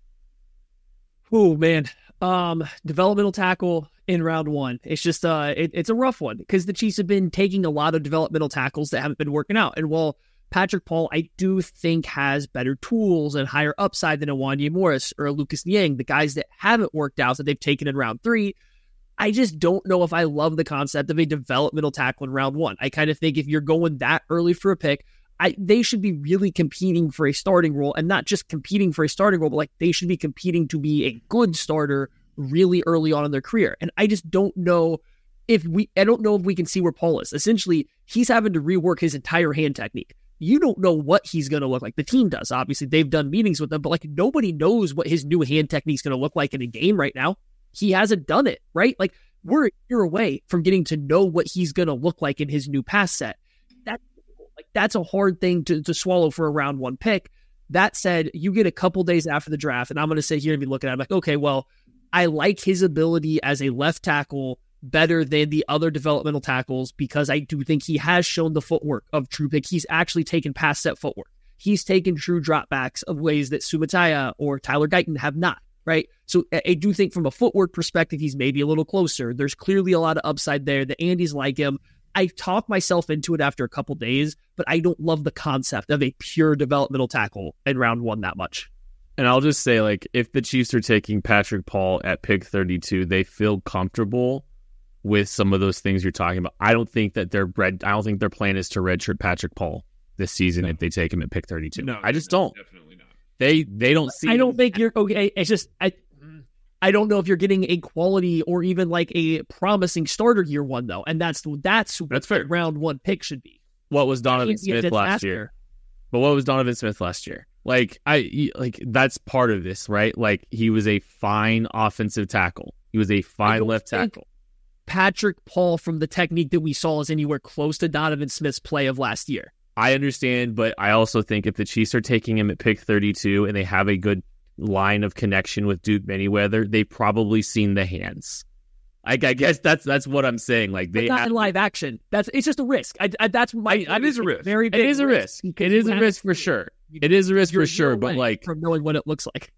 Speaker 4: Oh, man. Developmental tackle in round 1. It's just, it's a rough one, because the Chiefs have been taking a lot of developmental tackles that haven't been working out. And while Patrick Paul, I do think, has better tools and higher upside than a Wanya Morris or a Lucas Niang, the guys that haven't worked out that they've taken in round 3, I just don't know if I love the concept of a developmental tackle in round 1. I kind of think if you're going that early for a pick, they should be really competing for a starting role, and not just competing for a starting role, but like they should be competing to be a good starter really early on in their career. And I just don't know if we can see where Paul is. Essentially, he's having to rework his entire hand technique. You don't know what he's going to look like. The team does. Obviously, they've done meetings with him, but like nobody knows what his new hand technique is going to look like in a game right now. He hasn't done it, right? Like, we're a year away from getting to know what he's going to look like in his new pass set. That's difficult. Like, that's a hard thing to swallow for a round one pick. That said, you get a couple days after the draft, and I'm going to sit here and be looking at it like, okay, well, I like his ability as a left tackle better than the other developmental tackles because I do think he has shown the footwork of true pick. He's actually taken pass set footwork. He's taken true dropbacks of ways that Suamataia or Tyler Guyton have not, right? So I do think from a footwork perspective, he's maybe a little closer. There's clearly a lot of upside there. The Andes like him. I talked myself into it after a couple days, but I don't love the concept of a pure developmental tackle in round one that much.
Speaker 2: And I'll just say, like, if the Chiefs are taking Patrick Paul at pick 32, they feel comfortable with some of those things you're talking about. I don't think that their plan is to redshirt Patrick Paul this season if they take him at pick 32.
Speaker 5: No,
Speaker 2: I just don't.
Speaker 5: Definitely not.
Speaker 2: They don't see.
Speaker 4: I don't think you're okay. It's just I don't know if you're getting a quality or even like a promising starter year one though, and that's
Speaker 2: fair.
Speaker 4: Round one pick should be.
Speaker 2: What was Donovan Smith last year? But what was Donovan Smith last year? Like that's part of this, right? Like he was a fine offensive tackle. He was a fine left tackle.
Speaker 4: Patrick Paul, from the technique that we saw, is anywhere close to Donovan Smith's play of last year.
Speaker 2: I understand, but I also think if the Chiefs are taking him at pick 32 and they have a good line of connection with Duke Manyweather, they've probably seen the hands. I guess that's what I'm saying. Like they
Speaker 4: not in live action. It's just a risk. That's my.
Speaker 5: It is a risk.
Speaker 4: Very big.
Speaker 2: It is a risk. It is a risk for sure. It is a risk for sure. But like
Speaker 4: from knowing what it looks like.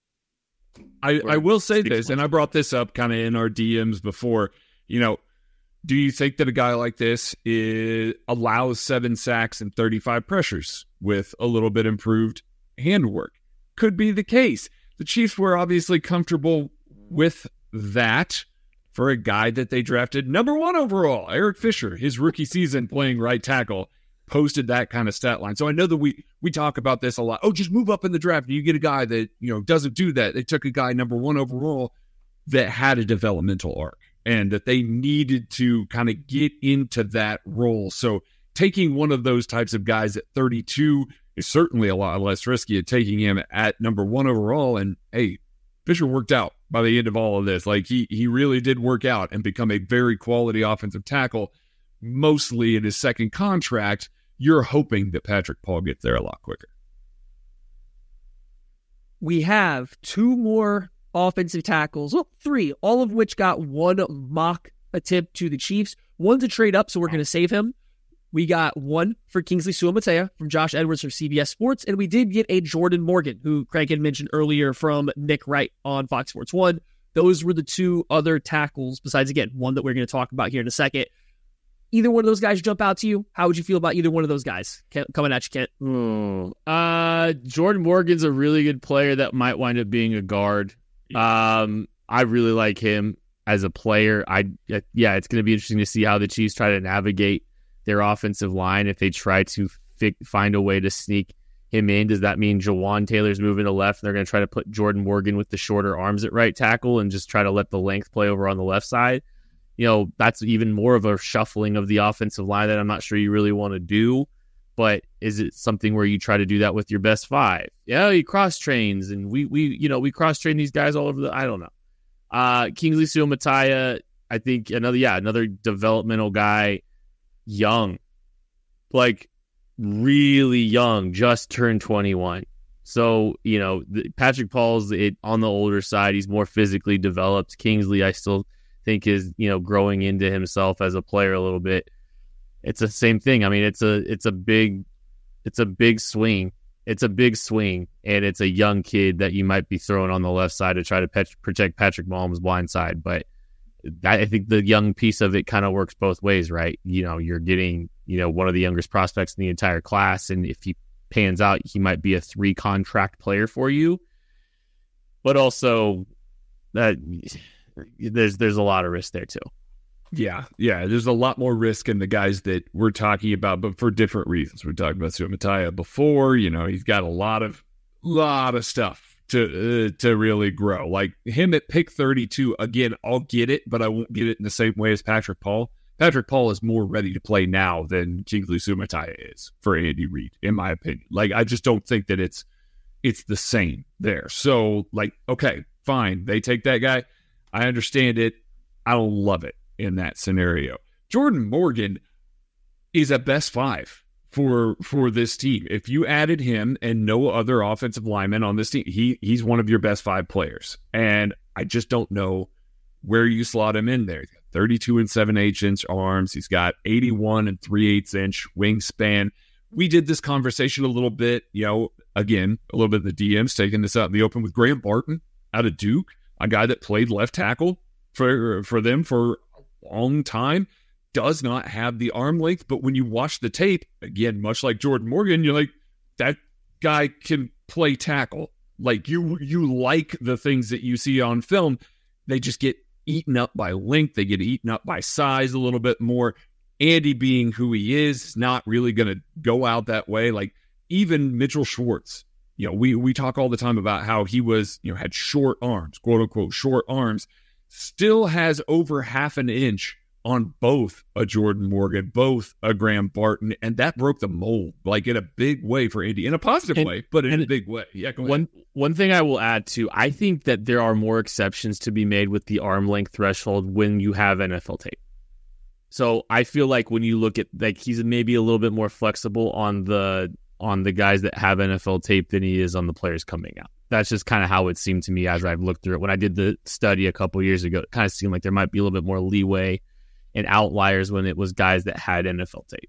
Speaker 5: I will say this, and I brought this up kind of in our DMs before. You know, do you think that a guy like this allows 7 sacks and 35 pressures with a little bit improved handwork? Could be the case. The Chiefs were obviously comfortable with that for a guy that they drafted number 1 overall. Eric Fisher, his rookie season playing right tackle, posted that kind of stat line. So I know that we talk about this a lot. Oh, just move up in the draft. You get a guy that, doesn't do that. They took a guy number 1 overall that had a developmental arc and that they needed to kind of get into that role. So taking one of those types of guys at 32 is certainly a lot less risky than taking him at number 1 overall. And hey, Fisher worked out by the end of all of this. Like he really did work out and become a very quality offensive tackle, mostly in his second contract. You're hoping that Patrick Paul gets there a lot quicker.
Speaker 4: We have 2 more offensive tackles, 3, all of which got 1 mock attempt to the Chiefs. One's a trade up, so we're going to save him. We got 1 for Kingsley Suamataia from Josh Edwards from CBS Sports, and we did get a Jordan Morgan, who Craig had mentioned earlier, from Nick Wright on Fox Sports 1. Those were the 2 other tackles, besides, again, one that we're going to talk about here in a second. Either one of those guys jump out to you? How would you feel about either one of those guys? Coming at you, Kent.
Speaker 2: Jordan Morgan's a really good player that might wind up being a guard. I really like him as a player. It's going to be interesting to see how the Chiefs try to navigate their offensive line. If they try to find a way to sneak him in, does that mean Jawan Taylor's moving to left and they're going to try to put Jordan Morgan with the shorter arms at right tackle and just try to let the length play over on the left side? That's even more of a shuffling of the offensive line that I'm not sure you really want to do. But is it something where you try to do that with your best 5? Yeah, he cross trains, and we cross train these guys all over I don't know. Kingsley Suamataia, I think another developmental guy, young, like really young, just turned 21. So Patrick Paul's on the older side. He's more physically developed. Kingsley, I still think is growing into himself as a player a little bit. It's the same thing. I mean, it's a big swing. It's a big swing, and it's a young kid that you might be throwing on the left side to try to protect Patrick Mahomes' blind side. But I think the young piece of it kind of works both ways, right? You're getting one of the youngest prospects in the entire class, and if he pans out, he might be a 3 contract player for you. But also, that there's a lot of risk there too.
Speaker 5: Yeah, there's a lot more risk in the guys that we're talking about, but for different reasons. We talked about Suamataia before. He's got a lot of stuff to really grow. Like him at pick 32, again, I'll get it, but I won't get it in the same way as Patrick Paul. Patrick Paul is more ready to play now than Kingsley Suamataia is for Andy Reid, in my opinion. Like, I just don't think that it's the same there. So, okay, fine, they take that guy. I understand it. I don't love it in that scenario. Jordan Morgan is a best 5 for this team. If you added him and no other offensive lineman on this team, he's one of your best 5 players. And I just don't know where you slot him in there. He's got 32 and 7/8 inch arms. He's got 81 and 3/8 inch wingspan. We did this conversation a little bit, again, a little bit of the DMs taking this out in the open with Graham Barton out of Duke, a guy that played left tackle for them for a long time, does not have the arm length. But when you watch the tape, again, much like Jordan Morgan, you're like, that guy can play tackle. Like you like the things that you see on film. They just get eaten up by length. They get eaten up by size a little bit more. Andy, being who he is not really going to go out that way. Like even Mitchell Schwartz, we talk all the time about how he was, had short arms, quote unquote, short arms, still has over half an inch on both a Jordan Morgan, both a Graham Barton, and that broke the mold, like in a big way for Andy, in a positive way, but in a big way. Yeah, go ahead.
Speaker 2: One thing I will add to, I think that there are more exceptions to be made with the arm length threshold when you have NFL tape. So I feel like when you look at, like, he's maybe a little bit more flexible on the guys that have NFL tape than he is on the players coming out. That's just kind of how it seemed to me as I've looked through it. When I did the study a couple years ago, it kind of seemed like there might be a little bit more leeway and outliers when it was guys that had NFL tape.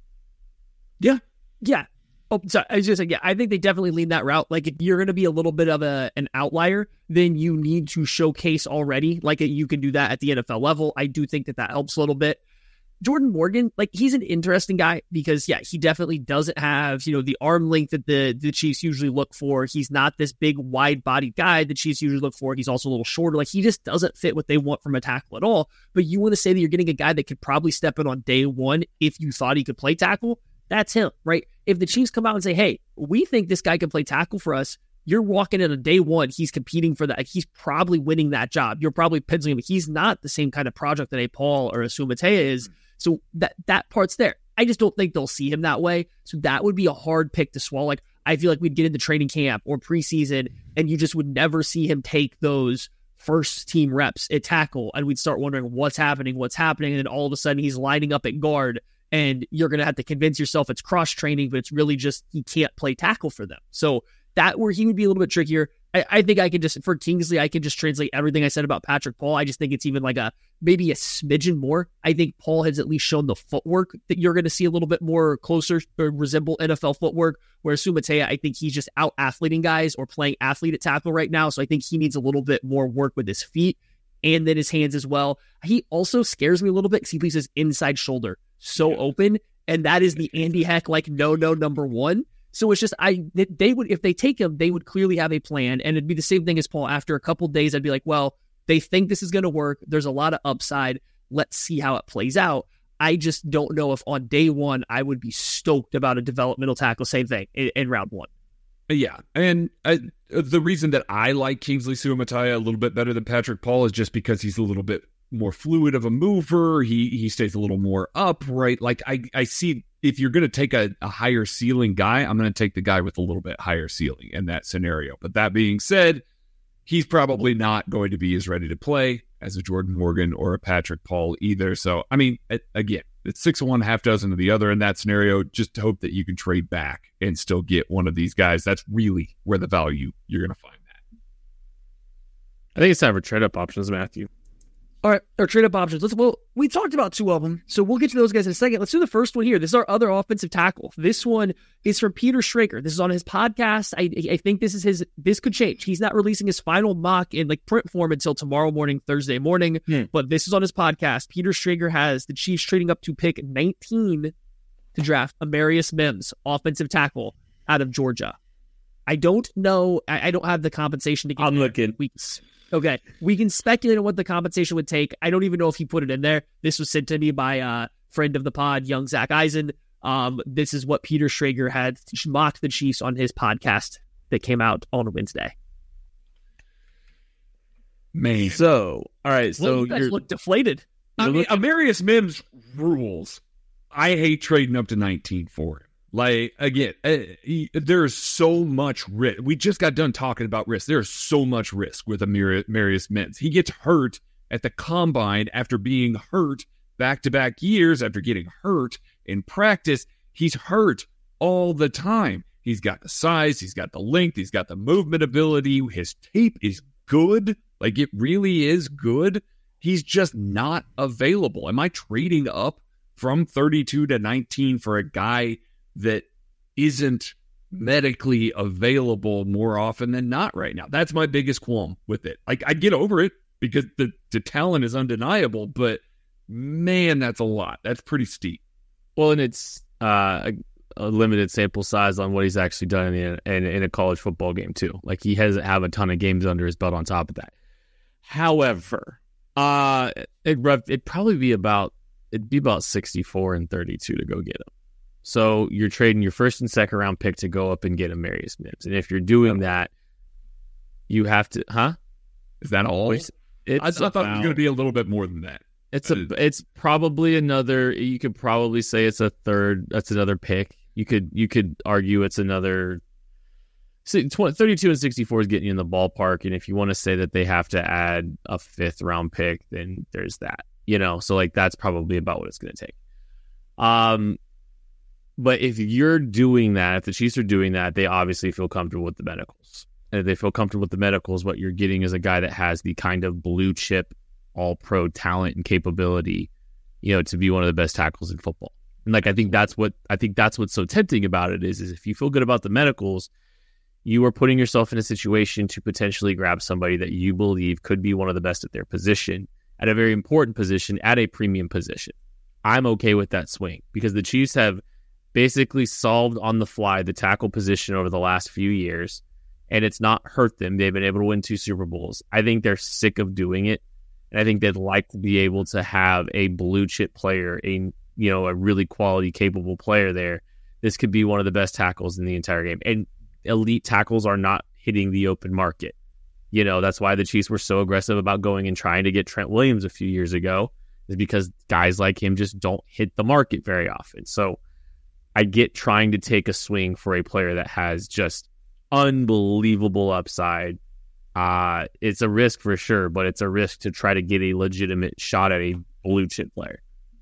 Speaker 4: Yeah. Oh, sorry. I was just saying, I think they definitely lean that route. Like, if you're going to be a little bit of an outlier, then you need to showcase already. Like, you can do that at the NFL level. I do think that helps a little bit. Jordan Morgan, like, he's an interesting guy because, he definitely doesn't have, the arm length that the Chiefs usually look for. He's not this big, wide-bodied guy the Chiefs usually look for. He's also a little shorter. Like, he just doesn't fit what they want from a tackle at all. But you want to say that you're getting a guy that could probably step in on day one if you thought he could play tackle? That's him, right? If the Chiefs come out and say, hey, we think this guy can play tackle for us, you're walking in on day one, he's competing for that. He's probably winning that job. You're probably penciling him. He's not the same kind of project that a Paul or a Sumatea is. So that part's there. I just don't think they'll see him that way. So that would be a hard pick to swallow. Like, I feel like we'd get into training camp or preseason and you just would never see him take those first team reps at tackle. And we'd start wondering what's happening. And then all of a sudden he's lining up at guard and you're going to have to convince yourself it's cross training, but it's really just he can't play tackle for them. So that where he would be a little bit trickier. I think I could just, for Kingsley, I could just translate everything I said about Patrick Paul. I just think it's even like maybe a smidgen more. I think Paul has at least shown the footwork that you're going to see a little bit more closer or resemble NFL footwork, whereas Sumatea, I think he's just out athleting guys or playing athlete at tackle right now. So I think he needs a little bit more work with his feet and then his hands as well. He also scares me a little bit because he plays his inside shoulder so open, and that is the Andy Heck, like, no, number one. So it's just, they would, if they take him, they would clearly have a plan, and it'd be the same thing as Paul. After a couple days, I'd be like, well, they think this is going to work. There's a lot of upside. Let's see how it plays out. I just don't know if on day one, I would be stoked about a developmental tackle, same thing in round one.
Speaker 5: Yeah, and the reason that I like Kingsley Sumatea a little bit better than Patrick Paul is just because he's a little bit more fluid of a mover. He stays a little more upright. Like, I see, if you're going to take a higher ceiling guy, I'm going to take the guy with a little bit higher ceiling in that scenario. But that being said, he's probably not going to be as ready to play as a Jordan Morgan or a Patrick Paul either. So, I mean, again, it's 6 of one, half dozen of the other in that scenario. Just hope that you can trade back and still get one of these guys. That's really where the value you're going to find that.
Speaker 2: I think it's time for trade-up options, Matthew.
Speaker 4: All right, our trade-up options. We talked about 2 of them, so we'll get to those guys in a second. Let's do the first one here. This is our other offensive tackle. This one is from Peter Schrager. This is on his podcast. I think this could change. He's not releasing his final mock in print form until tomorrow morning, Thursday morning, but this is on his podcast. Peter Schrager has the Chiefs trading up to pick 19 to draft Amarius Mims, offensive tackle out of Georgia. I don't know. I don't have the compensation to get
Speaker 2: I'm looking.
Speaker 4: Okay, we can speculate on what the compensation would take. I don't even know if he put it in there. This was sent to me by a friend of the pod, young Zach Eisen. This is what Peter Schrager had mocked the Chiefs on his podcast that came out on Wednesday.
Speaker 5: Man.
Speaker 2: So, all right. So
Speaker 4: you guys look deflated.
Speaker 5: I mean, Amarius Mims rules. I hate trading up to 19 for him. Like, again, there's so much risk. We just got done talking about risk. There's so much risk with Amarius Mims. He gets hurt at the combine after being hurt back-to-back years, after getting hurt in practice. He's hurt all the time. He's got the size, he's got the length, he's got the movement ability. His tape is good. Like, it really is good. He's just not available. Am I trading up from 32 to 19 for a guy that isn't medically available more often than not right now? That's my biggest qualm with it. Like, I get over it because the talent is undeniable, but man, that's a lot. That's pretty steep.
Speaker 2: Well, and it's a limited sample size on what he's actually done in a college football game too. Like, he hasn't have a ton of games under his belt on top of that. However, it'd probably be about 64 and 32 to go get him. So you're trading your first and second round pick to go up and get Amarius Mims. And if you're doing that, you have to,
Speaker 5: Is that all? I thought it was going to be a little bit more than that.
Speaker 2: It's probably another. You could probably say it's a third. That's another pick. You could argue it's another. 32 and 64 is getting you in the ballpark, and if you want to say that they have to add a 5th round pick, then there's that. So like that's probably about what it's going to take. But if you're doing that, if the Chiefs are doing that, they obviously feel comfortable with the medicals. And if they feel comfortable with the medicals, what you're getting is a guy that has the kind of blue chip, all pro talent and capability, to be one of the best tackles in football. And like, I think that's what's so tempting about it is if you feel good about the medicals, you are putting yourself in a situation to potentially grab somebody that you believe could be one of the best at their position, at a very important position, at a premium position. I'm okay with that swing because the Chiefs have basically solved on the fly the tackle position over the last few years, and it's not hurt them. They've been able to win 2 Super Bowls. I think they're sick of doing it, and I think they'd like to be able to have a blue chip player, a really quality, capable player there. This could be one of the best tackles in the entire game. And elite tackles are not hitting the open market. That's why the Chiefs were so aggressive about going and trying to get Trent Williams a few years ago, is because guys like him just don't hit the market very often. So I get trying to take a swing for a player that has just unbelievable upside. It's a risk for sure, but it's a risk to try to get a legitimate shot at a blue chip player.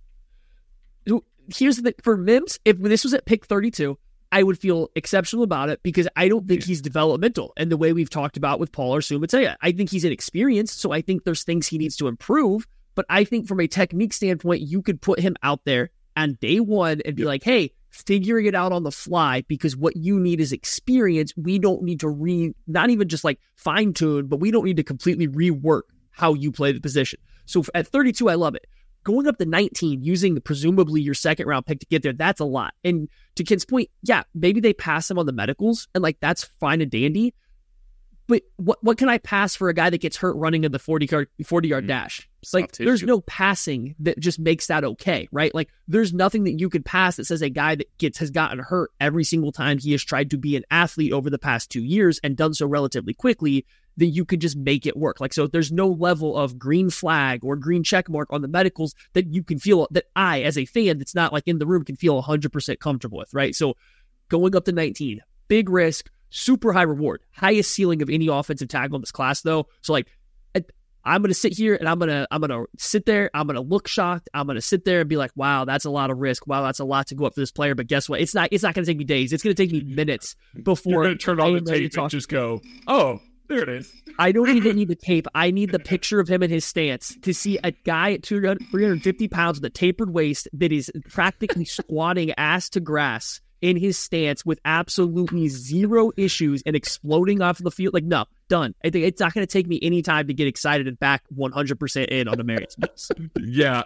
Speaker 4: Here's the thing. For Mims, if this was at pick 32, I would feel exceptional about it because I don't think he's developmental. And the way we've talked about with Paul Orsumataia, I think he's inexperienced, so I think there's things he needs to improve. But I think from a technique standpoint, you could put him out there on day one and be like, hey, figuring it out on the fly, because what you need is experience. We don't need to not even just like fine tune, but we don't need to completely rework how you play the position. So at 32, I love it. Going up to 19, using presumably your 2nd round pick to get there, that's a lot. And to Ken's point, yeah, maybe they pass him on the medicals, and like that's fine and dandy. But what can I pass for a guy that gets hurt running in the 40-yard dash? It's like there's no passing that just makes that okay, right? Like there's nothing that you could pass that says a guy that has gotten hurt every single time he has tried to be an athlete over the past 2 years and done so relatively quickly, that you could just make it work. Like, so there's no level of green flag or green check mark on the medicals that you can feel, that I, as a fan that's not like in the room, can feel 100% comfortable with, right? So going up to 19, big risk, super high reward, highest ceiling of any offensive tackle in this class though. So like, I'm going to sit here and I'm going to sit there. I'm going to look shocked. I'm going to sit there and be like, wow, that's a lot of risk. Wow, that's a lot to go up for this player. But guess what? It's not going to take me days. It's going to take me minutes before
Speaker 5: you're going to turn on the tape and just go, oh, there it is.
Speaker 4: I don't even need the tape. I need the picture of him in his stance to see a guy at 350 pounds with a tapered waist that is practically squatting ass to grass in his stance with absolutely zero issues and exploding off the field. Like, no, done. I think it's not going to take me any time to get excited and back 100% in on Amarius Mims.
Speaker 5: Yeah,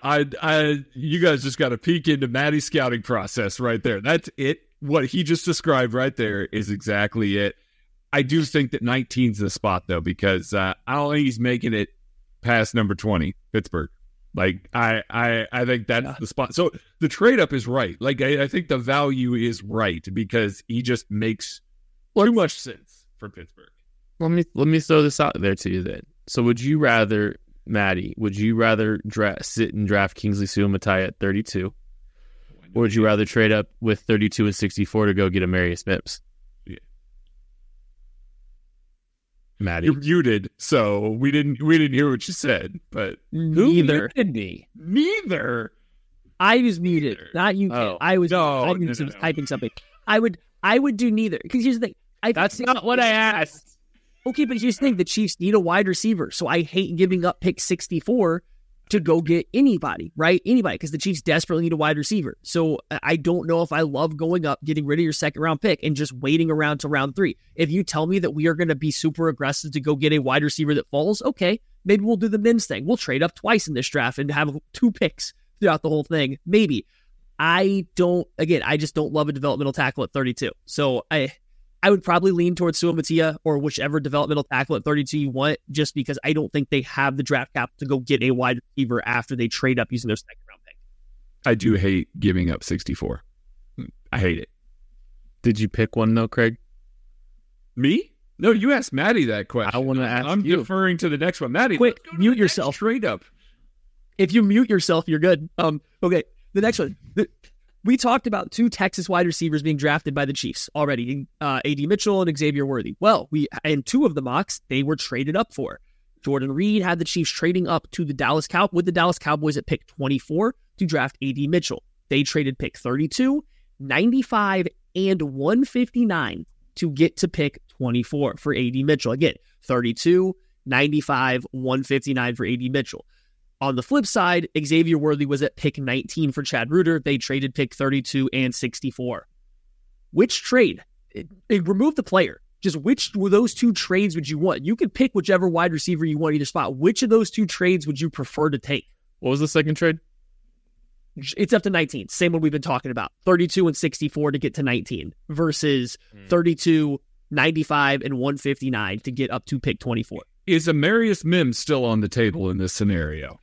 Speaker 5: you guys just got a peek into Matty's scouting process right there. That's it. What he just described right there is exactly it. I do think that 19's the spot, though, because I don't think he's making it past number 20, Pittsburgh. Like, I think that's the spot. So the trade-up is right. Like, I think the value is right because he just makes too much sense for Pittsburgh.
Speaker 2: Let me throw this out there to you then. So would you rather, Matty, sit and draft Kingsley Suamataia at 32? Or would you rather trade up with 32 and 64 to go get Amarius Mims? Matty,
Speaker 5: you're muted, so we didn't hear what you said. But
Speaker 2: neither.
Speaker 5: Neither.
Speaker 4: I was muted, not you.
Speaker 2: Oh.
Speaker 4: I was
Speaker 5: No.
Speaker 4: typing something. I would do neither. Because here's the thing.
Speaker 2: That's not what I asked.
Speaker 4: Okay, but here's the thing. The Chiefs need a wide receiver. So I hate giving up pick 64 to go get anybody, right? Anybody, because the Chiefs desperately need a wide receiver. So I don't know if I love going up, getting rid of your second round pick and just waiting around to round 3. If you tell me that we are going to be super aggressive to go get a wide receiver that falls, okay, maybe we'll do the Mims thing. We'll trade up twice in this draft and have 2 picks throughout the whole thing. Maybe. I just don't love a developmental tackle at 32. So I would probably lean towards Sua Matia or whichever developmental tackle at 32 you want, just because I don't think they have the draft cap to go get a wide receiver after they trade up using their second round pick.
Speaker 5: I do hate giving up 64. I hate it.
Speaker 2: Did you pick one though, Craig?
Speaker 5: Me? No, you asked Maddie that question.
Speaker 2: I want to ask
Speaker 5: I'm
Speaker 2: you.
Speaker 5: deferring to the next one. Maddie,
Speaker 4: Quick,
Speaker 5: let's go to
Speaker 4: mute
Speaker 5: the
Speaker 4: yourself.
Speaker 5: next trade up.
Speaker 4: If you mute yourself, you're good. Okay, the next one. We talked about 2 Texas wide receivers being drafted by the Chiefs already, A.D. Mitchell and Xavier Worthy. Well, in 2 of the mocks, they were traded up for. Jordan Reed had the Chiefs trading up to the Dallas Cowboys at pick 24 to draft A.D. Mitchell. They traded pick 32, 95, and 159 to get to pick 24 for A.D. Mitchell. Again, 32, 95, 159 for A.D. Mitchell. On the flip side, Xavier Worthy was at pick 19 for Chad Reuter. They traded pick 32 and 64. Which trade? Remove the player. Just which of those 2 trades would you want? You could pick whichever wide receiver you want either spot. Which of those 2 trades would you prefer to take?
Speaker 2: What was the second trade?
Speaker 4: It's up to 19. Same one we've been talking about. 32 and 64 to get to 19 versus 32, 95, and 159 to get up to pick 24.
Speaker 5: Is Amarius Mims still on the table in this scenario?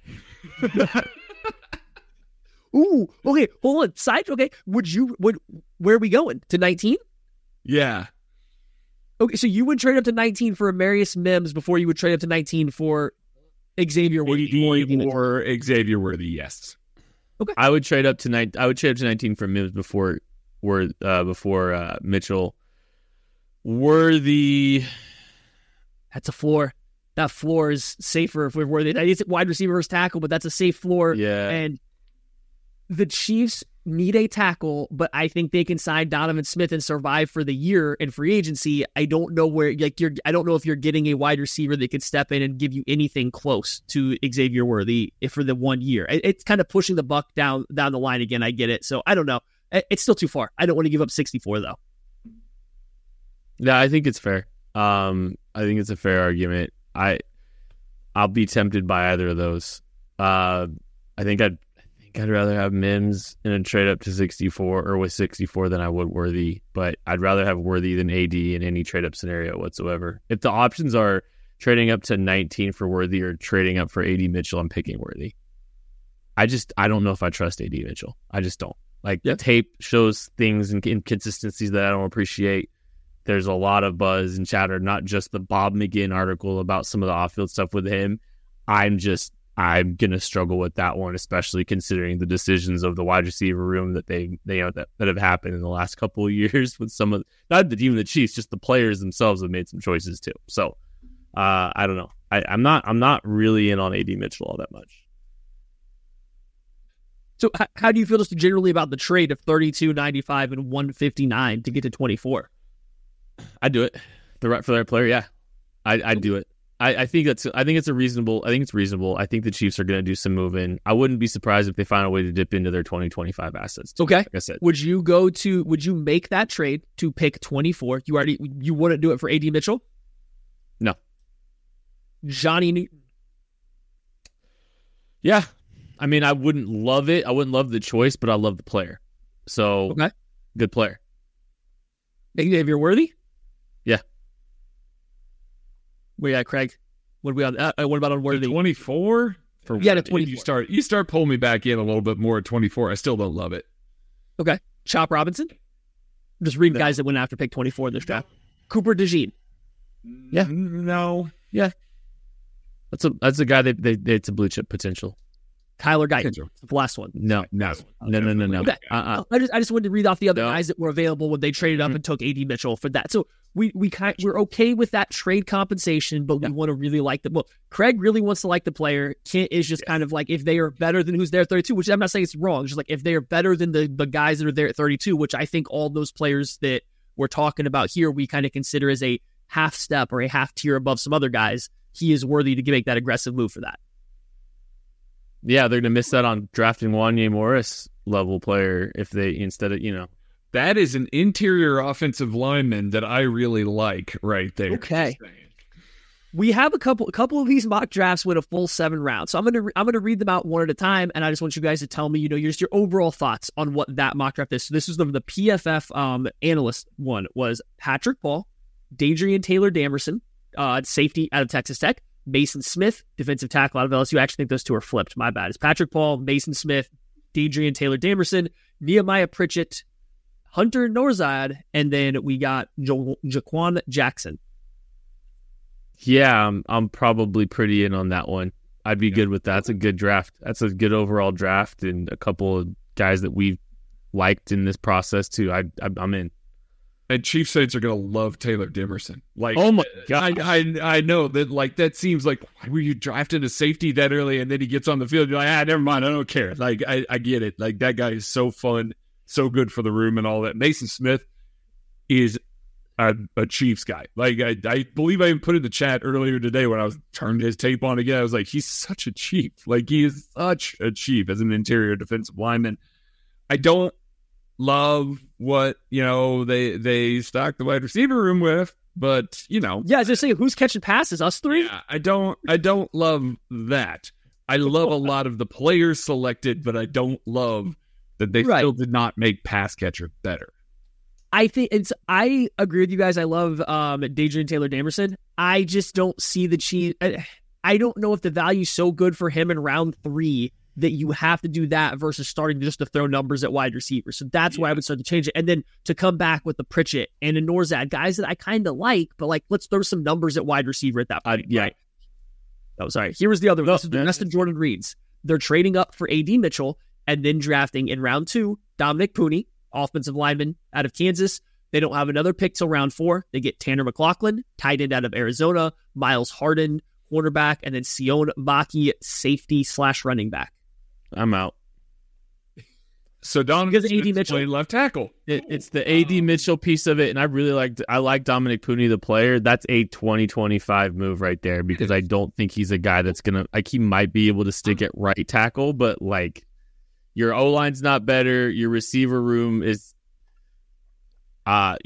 Speaker 4: Ooh, okay, hold on. Okay, where are we going? To 19?
Speaker 5: Yeah.
Speaker 4: Okay, so you would trade up to 19 for Amarius Mims before you would trade up to 19 for Xavier Worthy
Speaker 5: or Xavier Worthy, yes.
Speaker 4: Okay.
Speaker 2: I would trade up to 19 for Mims before Mitchell. Worthy.
Speaker 4: That's a floor. That floor is safer if we're Worthy. It's wide receiver versus tackle, but that's a safe floor.
Speaker 2: Yeah.
Speaker 4: And the Chiefs need a tackle, but I think they can sign Donovan Smith and survive for the year in free agency. I don't know I don't know if you're getting a wide receiver that could step in and give you anything close to Xavier Worthy for the 1 year. It's kind of pushing the buck down the line again. I get it. So I don't know. It's still too far. I don't want to give up 64 though.
Speaker 2: Yeah, I think it's fair. I think it's a fair argument. I'll be tempted by either of those. I think I'd rather have Mims in a trade up to 64 or with 64 than I would Worthy, but I'd rather have Worthy than AD in any trade up scenario whatsoever. If the options are trading up to 19 for Worthy or trading up for AD Mitchell, I'm picking Worthy. I don't know if I trust AD Mitchell. I just don't. The tape shows things and inconsistencies that I don't appreciate. There's a lot of buzz and chatter, not just the Bob McGinn article about some of the off-field stuff with him. I'm going to struggle with that one, especially considering the decisions of the wide receiver room that that have happened in the last couple of years with some of, not even the Chiefs, just the players themselves have made some choices too. So I don't know. I'm not really in on AD Mitchell all that much.
Speaker 4: So how do you feel just generally about the trade of 32, 95, and 159 to get to 24?
Speaker 2: I'd do it for the right player. Yeah, I'd do it. I think it's reasonable. I think the Chiefs are going to do some moving. I wouldn't be surprised if they find a way to dip into their 2025 assets too,
Speaker 4: okay.
Speaker 2: Like I said,
Speaker 4: would you make that trade to pick 24? You wouldn't do it for AD Mitchell?
Speaker 2: No.
Speaker 4: Johnny Newton.
Speaker 2: Yeah. I mean, I wouldn't love it. I wouldn't love the choice, but I love the player. So
Speaker 4: okay. Good
Speaker 2: player.
Speaker 4: Xavier Worthy?
Speaker 2: Yeah.
Speaker 4: Where you at, Craig? What are we on? What about on Worthy?
Speaker 5: 24?
Speaker 4: To 24.
Speaker 5: You start pulling me back in a little bit more at 24. I still don't love it.
Speaker 4: Okay. Chop Robinson? I'm just reading guys that went after pick 24 in this draft. Cooper DeJean.
Speaker 2: Yeah.
Speaker 5: No.
Speaker 2: Yeah. That's a guy that it's a blue chip potential.
Speaker 4: Tyler Guyton, the last one.
Speaker 2: No.
Speaker 4: Okay. I just wanted to read off the other guys that were available when they traded up and took AD Mitchell for that. So we're okay with that trade compensation, but we want to really like them. Well, Craig really wants to like the player. Kent is just kind of like, if they are better than who's there at 32, which I'm not saying it's wrong. It's just like, if they are better than the guys that are there at 32, which I think all those players that we're talking about here, we kind of consider as a half step or a half tier above some other guys, he is worthy to make that aggressive move for that.
Speaker 2: Yeah, they're going to miss out on drafting Wanya Morris level player if they, instead of,
Speaker 5: That is an interior offensive lineman that I really like right there.
Speaker 4: Okay. We have a couple of these mock drafts with a full 7 rounds. So I'm gonna read them out one at a time, and I just want you guys to tell me, your overall thoughts on what that mock draft is. So this is the PFF analyst one was Patrick Paul, Dadrian Taylor-Damerson, safety out of Texas Tech, Mason Smith, defensive tackle out of LSU. I actually think those two are flipped. My bad. It's Patrick Paul, Mason Smith, Dadrian Taylor-Damerson, Nehemiah Pritchett, Hunter Norzad, and then we got Jaquan Jackson.
Speaker 2: Yeah, I'm probably pretty in on that one. I'd be good with that. That's a good draft. That's a good overall draft, and a couple of guys that we've liked in this process too. I'm in.
Speaker 5: And Chiefs fans are gonna love Taylor Dimerson. Like,
Speaker 2: oh my god,
Speaker 5: I know that. Like, that seems like, why were you drafting a safety that early, and then he gets on the field, you're like, never mind, I don't care. Like, I get it. Like, that guy is so fun, so good for the room and all that. Mason Smith is a Chiefs guy. Like, I believe I even put in the chat earlier today when I was turned his tape on again. I was like, he's such a Chief. Like, he is such a Chief as an interior defensive lineman. I don't love what they stocked the wide receiver room with, but
Speaker 4: yeah, I was just saying, who's catching passes? Us three?
Speaker 5: Yeah, I don't love that. I love a lot of the players selected, but I don't love that they still did not make pass catcher better.
Speaker 4: I agree with you guys. I love Dadrian Taylor-Damerson. I just don't see the Chiefs. I don't know if the value's so good for him in round 3 that you have to do that versus starting just to throw numbers at wide receiver. So that's why I would start to change it. And then to come back with the Pritchett and a Norzad, guys that I kind of like, but let's throw some numbers at wide receiver at that point. Right. Oh, sorry. Here was the other one. This is the rest of Jordan Reed's. They're trading up for AD Mitchell and then drafting in round 2, Dominic Pooney, offensive lineman out of Kansas. They don't have another pick till round 4. They get Tanner McLaughlin, tight end out of Arizona, Miles Harden, cornerback, and then Sion Maki, safety/running back.
Speaker 2: I'm out.
Speaker 5: So Donovan Smith played left tackle.
Speaker 2: It's the AD Mitchell piece of it, and I like Dominic Pooney, the player. That's a 2025 move right there, because I don't think he's a guy that's gonna, he might be able to stick at right tackle, but your O-line's not better. Your receiver room is I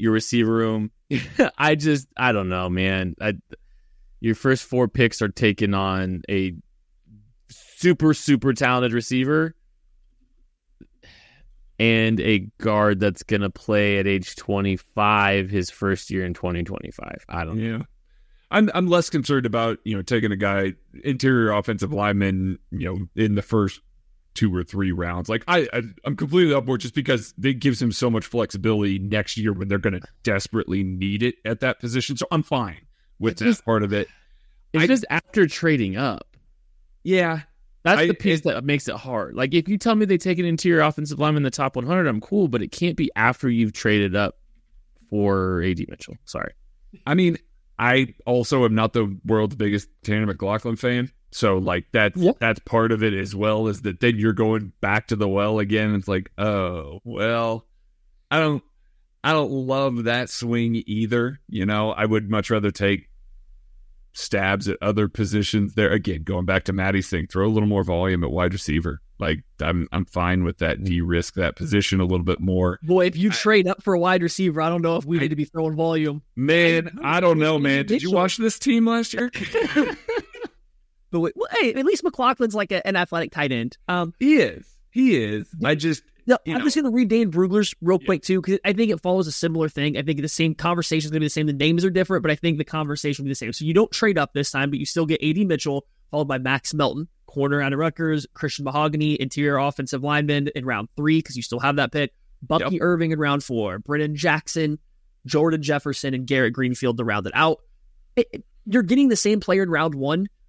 Speaker 2: don't know, man. Your first 4 picks are taken on a super, super talented receiver and a guard that's going to play at age 25 his first year in 2025. I don't know.
Speaker 5: I'm less concerned about, taking a guy, interior offensive lineman, in the first 2 or 3 rounds. Like, I'm completely up board just because it gives him so much flexibility next year when they're going to desperately need it at that position. So I'm fine with that part of it.
Speaker 2: It's just after trading up.
Speaker 5: Yeah.
Speaker 2: That's the piece that makes it hard. Like, if you tell me they take an interior offensive lineman in the top 100, I'm cool, but it can't be after you've traded up for AD Mitchell. Sorry.
Speaker 5: I mean, I also am not the world's biggest Tanner McLaughlin fan. So, that's part of it as well, is that then you're going back to the well again. It's like, oh, well, I don't love that swing either. I would much rather take stabs at other positions there. Again, going back to Maddie's thing, throw a little more volume at wide receiver. Like, I'm fine with that. De-risk that position a little bit more.
Speaker 4: Boy, if you trade up for a wide receiver, I don't know if we need to be throwing volume.
Speaker 5: Man, I don't know, man. Did you watch this team last year?
Speaker 4: But wait, hey, at least McLaughlin's like an athletic tight end.
Speaker 5: He is. I'm just
Speaker 4: going to read Dan Brugler's real quick, too, because I think it follows a similar thing. I think the same conversation is going to be the same. The names are different, but I think the conversation will be the same. So you don't trade up this time, but you still get AD Mitchell, followed by Max Melton, corner out of Rutgers, Christian Mahogany, interior offensive lineman in round 3, because you still have that pick, Bucky Irving in round 4, Brennan Jackson, Jordan Jefferson, and Garrett Greenfield to round it out. You're getting the same player in round 1,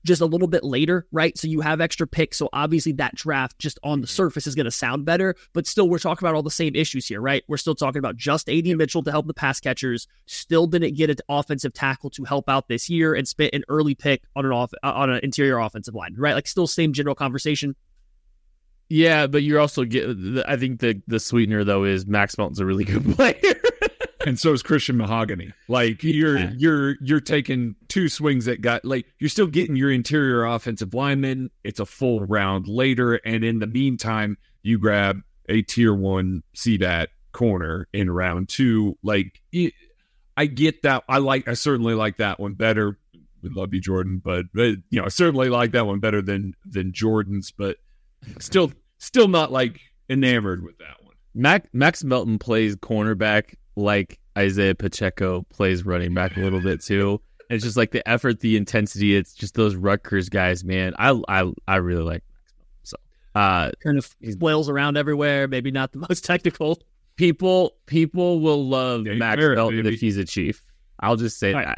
Speaker 4: just a little bit later, right? So you have extra picks. So obviously that draft just on the surface is going to sound better, but still we're talking about all the same issues here, right? We're still talking about just A.D. Mitchell to help the pass catchers, still didn't get an offensive tackle to help out this year, and spent an early pick on an interior offensive line, right? Like still same general conversation.
Speaker 2: Yeah, but you're also getting, I think the sweetener though is Max Melton's a really good player.
Speaker 5: And so is Christian Mahogany. Like you're taking two swings at guy. Like you're still getting your interior offensive lineman. It's a full round later, and in the meantime, you grab a tier 1 CDAT corner in round 2. Like I get that. I certainly like that one better. We love you, Jordan, but I certainly like that one better than Jordan's. But still not like enamored with that one.
Speaker 2: Max Melton plays cornerback like Isaiah Pacheco plays running back a little bit too. And it's just like the effort, the intensity. It's just those Rutgers guys, man. I really like Max Melton. So
Speaker 4: kind of flails around everywhere. Maybe not the most technical.
Speaker 2: People will love Max Melton if he's a Chief. I'll just say that.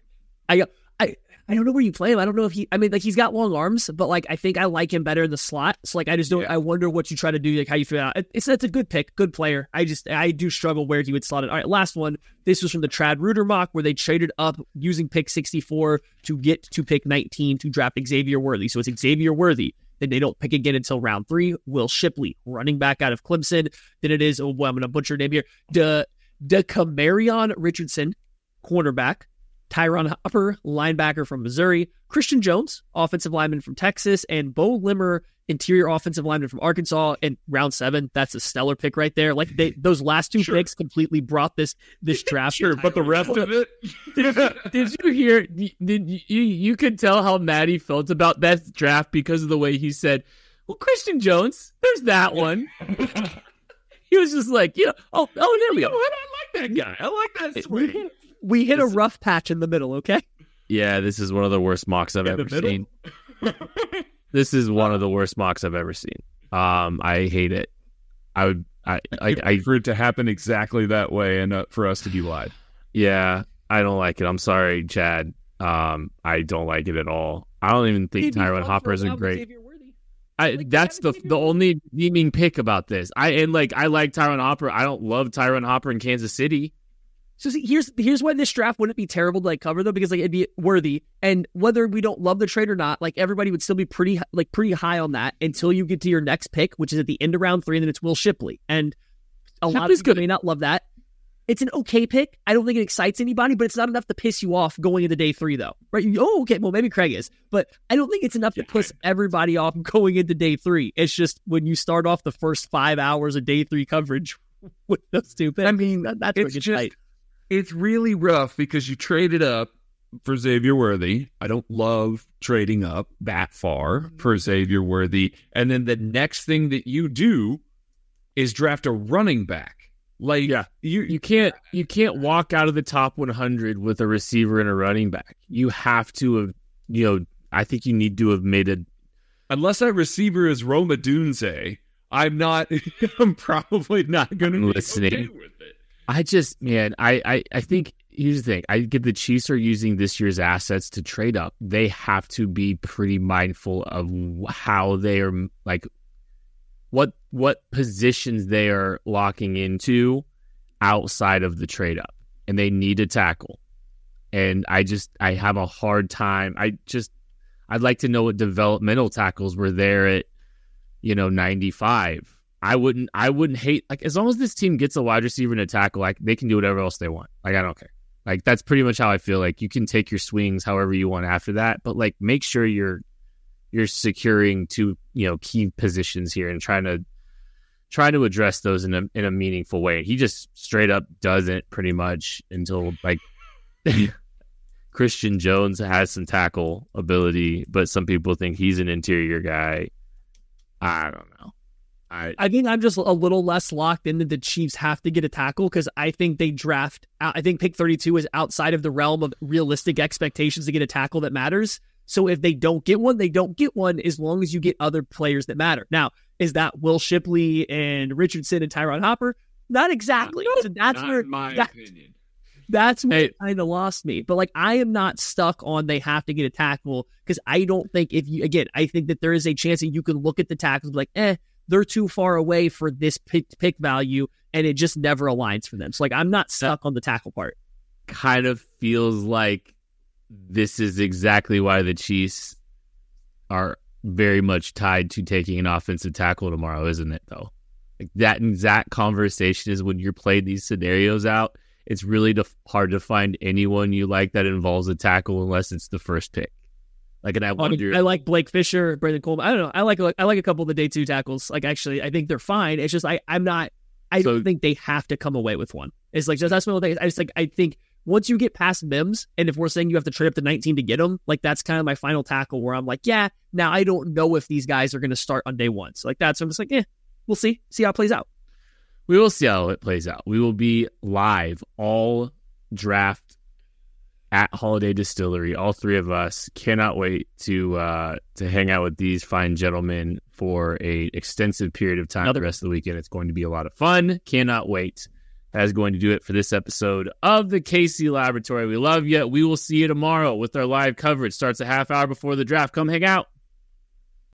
Speaker 4: I don't know where you play him. I don't know if he's got long arms, but like I think I like him better in the slot. So like I just don't. Yeah. I wonder what you try to do, like how you feel out. It's a good pick, good player. I do struggle where he would slot it. All right, last one. This was from the Trad Reuter mock where they traded up using pick 64 to get to pick 19 to draft Xavier Worthy. So it's Xavier Worthy. Then they don't pick again until round 3. Will Shipley, running back out of Clemson. Then it is I'm going to butcher name here. DeCamarion Richardson, cornerback. Tyron Hopper, linebacker from Missouri, Christian Jones, offensive lineman from Texas, and Bo Limmer, interior offensive lineman from Arkansas in round 7. That's a stellar pick right there. Like those last 2 picks completely brought this draft.
Speaker 5: Sure, but the rest of it.
Speaker 2: Did you hear? You could tell how mad he felt about that draft because of the way he said, "Well, Christian Jones, there's that one." He was just like, there we go.
Speaker 5: I like that guy. I like that swing.
Speaker 4: We hit a rough patch in the middle, okay?
Speaker 2: Yeah, this is one of the worst mocks I've ever seen. This is one of the worst mocks I've ever seen. I hate it. I
Speaker 5: for it to happen exactly that way and for us to be live.
Speaker 2: Yeah, I don't like it. I'm sorry, Chad. I don't like it at all. I don't even think Tyron Hopper is a great. That's the only redeeming pick about this. I like Tyron Hopper. I don't love Tyron Hopper in Kansas City.
Speaker 4: So see, here's why this draft wouldn't be terrible to like cover though, because like it'd be Worthy, and whether we don't love the trade or not, like everybody would still be pretty high on that until you get to your next pick, which is at the end of round 3, and then it's Will Shipley, and a lot of people may not love that. It's an okay pick. I don't think it excites anybody, but it's not enough to piss you off going into day 3 though, right? Oh, okay, well maybe Craig is, but I don't think it's enough to piss everybody off going into day 3. It's just when you start off the first 5 hours of day 3 coverage with those 2 picks.
Speaker 5: I mean,
Speaker 4: that's where it gets tight.
Speaker 5: It's really rough because you traded up for Xavier Worthy. I don't love trading up that far for Xavier Worthy. And then the next thing that you do is draft a running back. Like
Speaker 2: you can't walk out of the top 100 with a receiver and a running back. You have to have, I think you need to have made a.
Speaker 5: Unless that receiver is Roma Dunze, I'm probably not going to be okay with it.
Speaker 2: I think here's the thing. I get the Chiefs are using this year's assets to trade up. They have to be pretty mindful of how they are, like, what positions they are locking into outside of the trade up, and they need a tackle. And I have a hard time. I'd like to know what developmental tackles were there at, 95. I wouldn't hate, like, as long as this team gets a wide receiver and a tackle, like, they can do whatever else they want. Like, I don't care. Like, that's pretty much how I feel. Like, you can take your swings however you want after that, but like, make sure you're securing 2, key positions here and trying to address those in a meaningful way. He just straight up doesn't, pretty much, until like Christian Jones has some tackle ability, but some people think he's an interior guy. I don't know.
Speaker 4: I think I'm just a little less locked in that the Chiefs have to get a tackle, because I think they draft. I think pick 32 is outside of the realm of realistic expectations to get a tackle that matters. So if they don't get one, they don't get one, as long as you get other players that matter. Now, is that Will Shipley and Richardson and Tyron Hopper? Not exactly.
Speaker 5: So that's where, in my opinion.
Speaker 4: That's what kind of lost me. But like, I am not stuck on they have to get a tackle, because I don't think I think that there is a chance that you can look at the tackles and be like, they're too far away for this pick value, and it just never aligns for them. So like, I'm not stuck on the tackle part.
Speaker 2: Kind of feels like this is exactly why the Chiefs are very much tied to taking an offensive tackle tomorrow, isn't it, though? Like that exact conversation is when you're playing these scenarios out, it's really hard to find anyone you like that involves a tackle unless it's the first pick. Like, and I wonder.
Speaker 4: I like Blake Fisher, Brandon Coleman. I don't know. I like a couple of the day 2 tackles. Like, actually, I think they're fine. It's just I don't think they have to come away with one. It's like, that's one of the things. I think once you get past Mims, and if we're saying you have to trade up to 19 to get them, like that's kind of my final tackle where I'm like, yeah, now I don't know if these guys are going to start on day 1. So like that's, I'm just like, we'll see how it plays out.
Speaker 2: We will see how it plays out. We will be live all draft at Holiday Distillery. All 3 of us cannot wait to hang out with these fine gentlemen for a extensive period of time. The rest of the weekend, it's going to be a lot of fun. Cannot wait. That is going to do it for this episode of the KC Laboratory. We love you. We will see you tomorrow with our live coverage. Starts a half hour before the draft. Come hang out.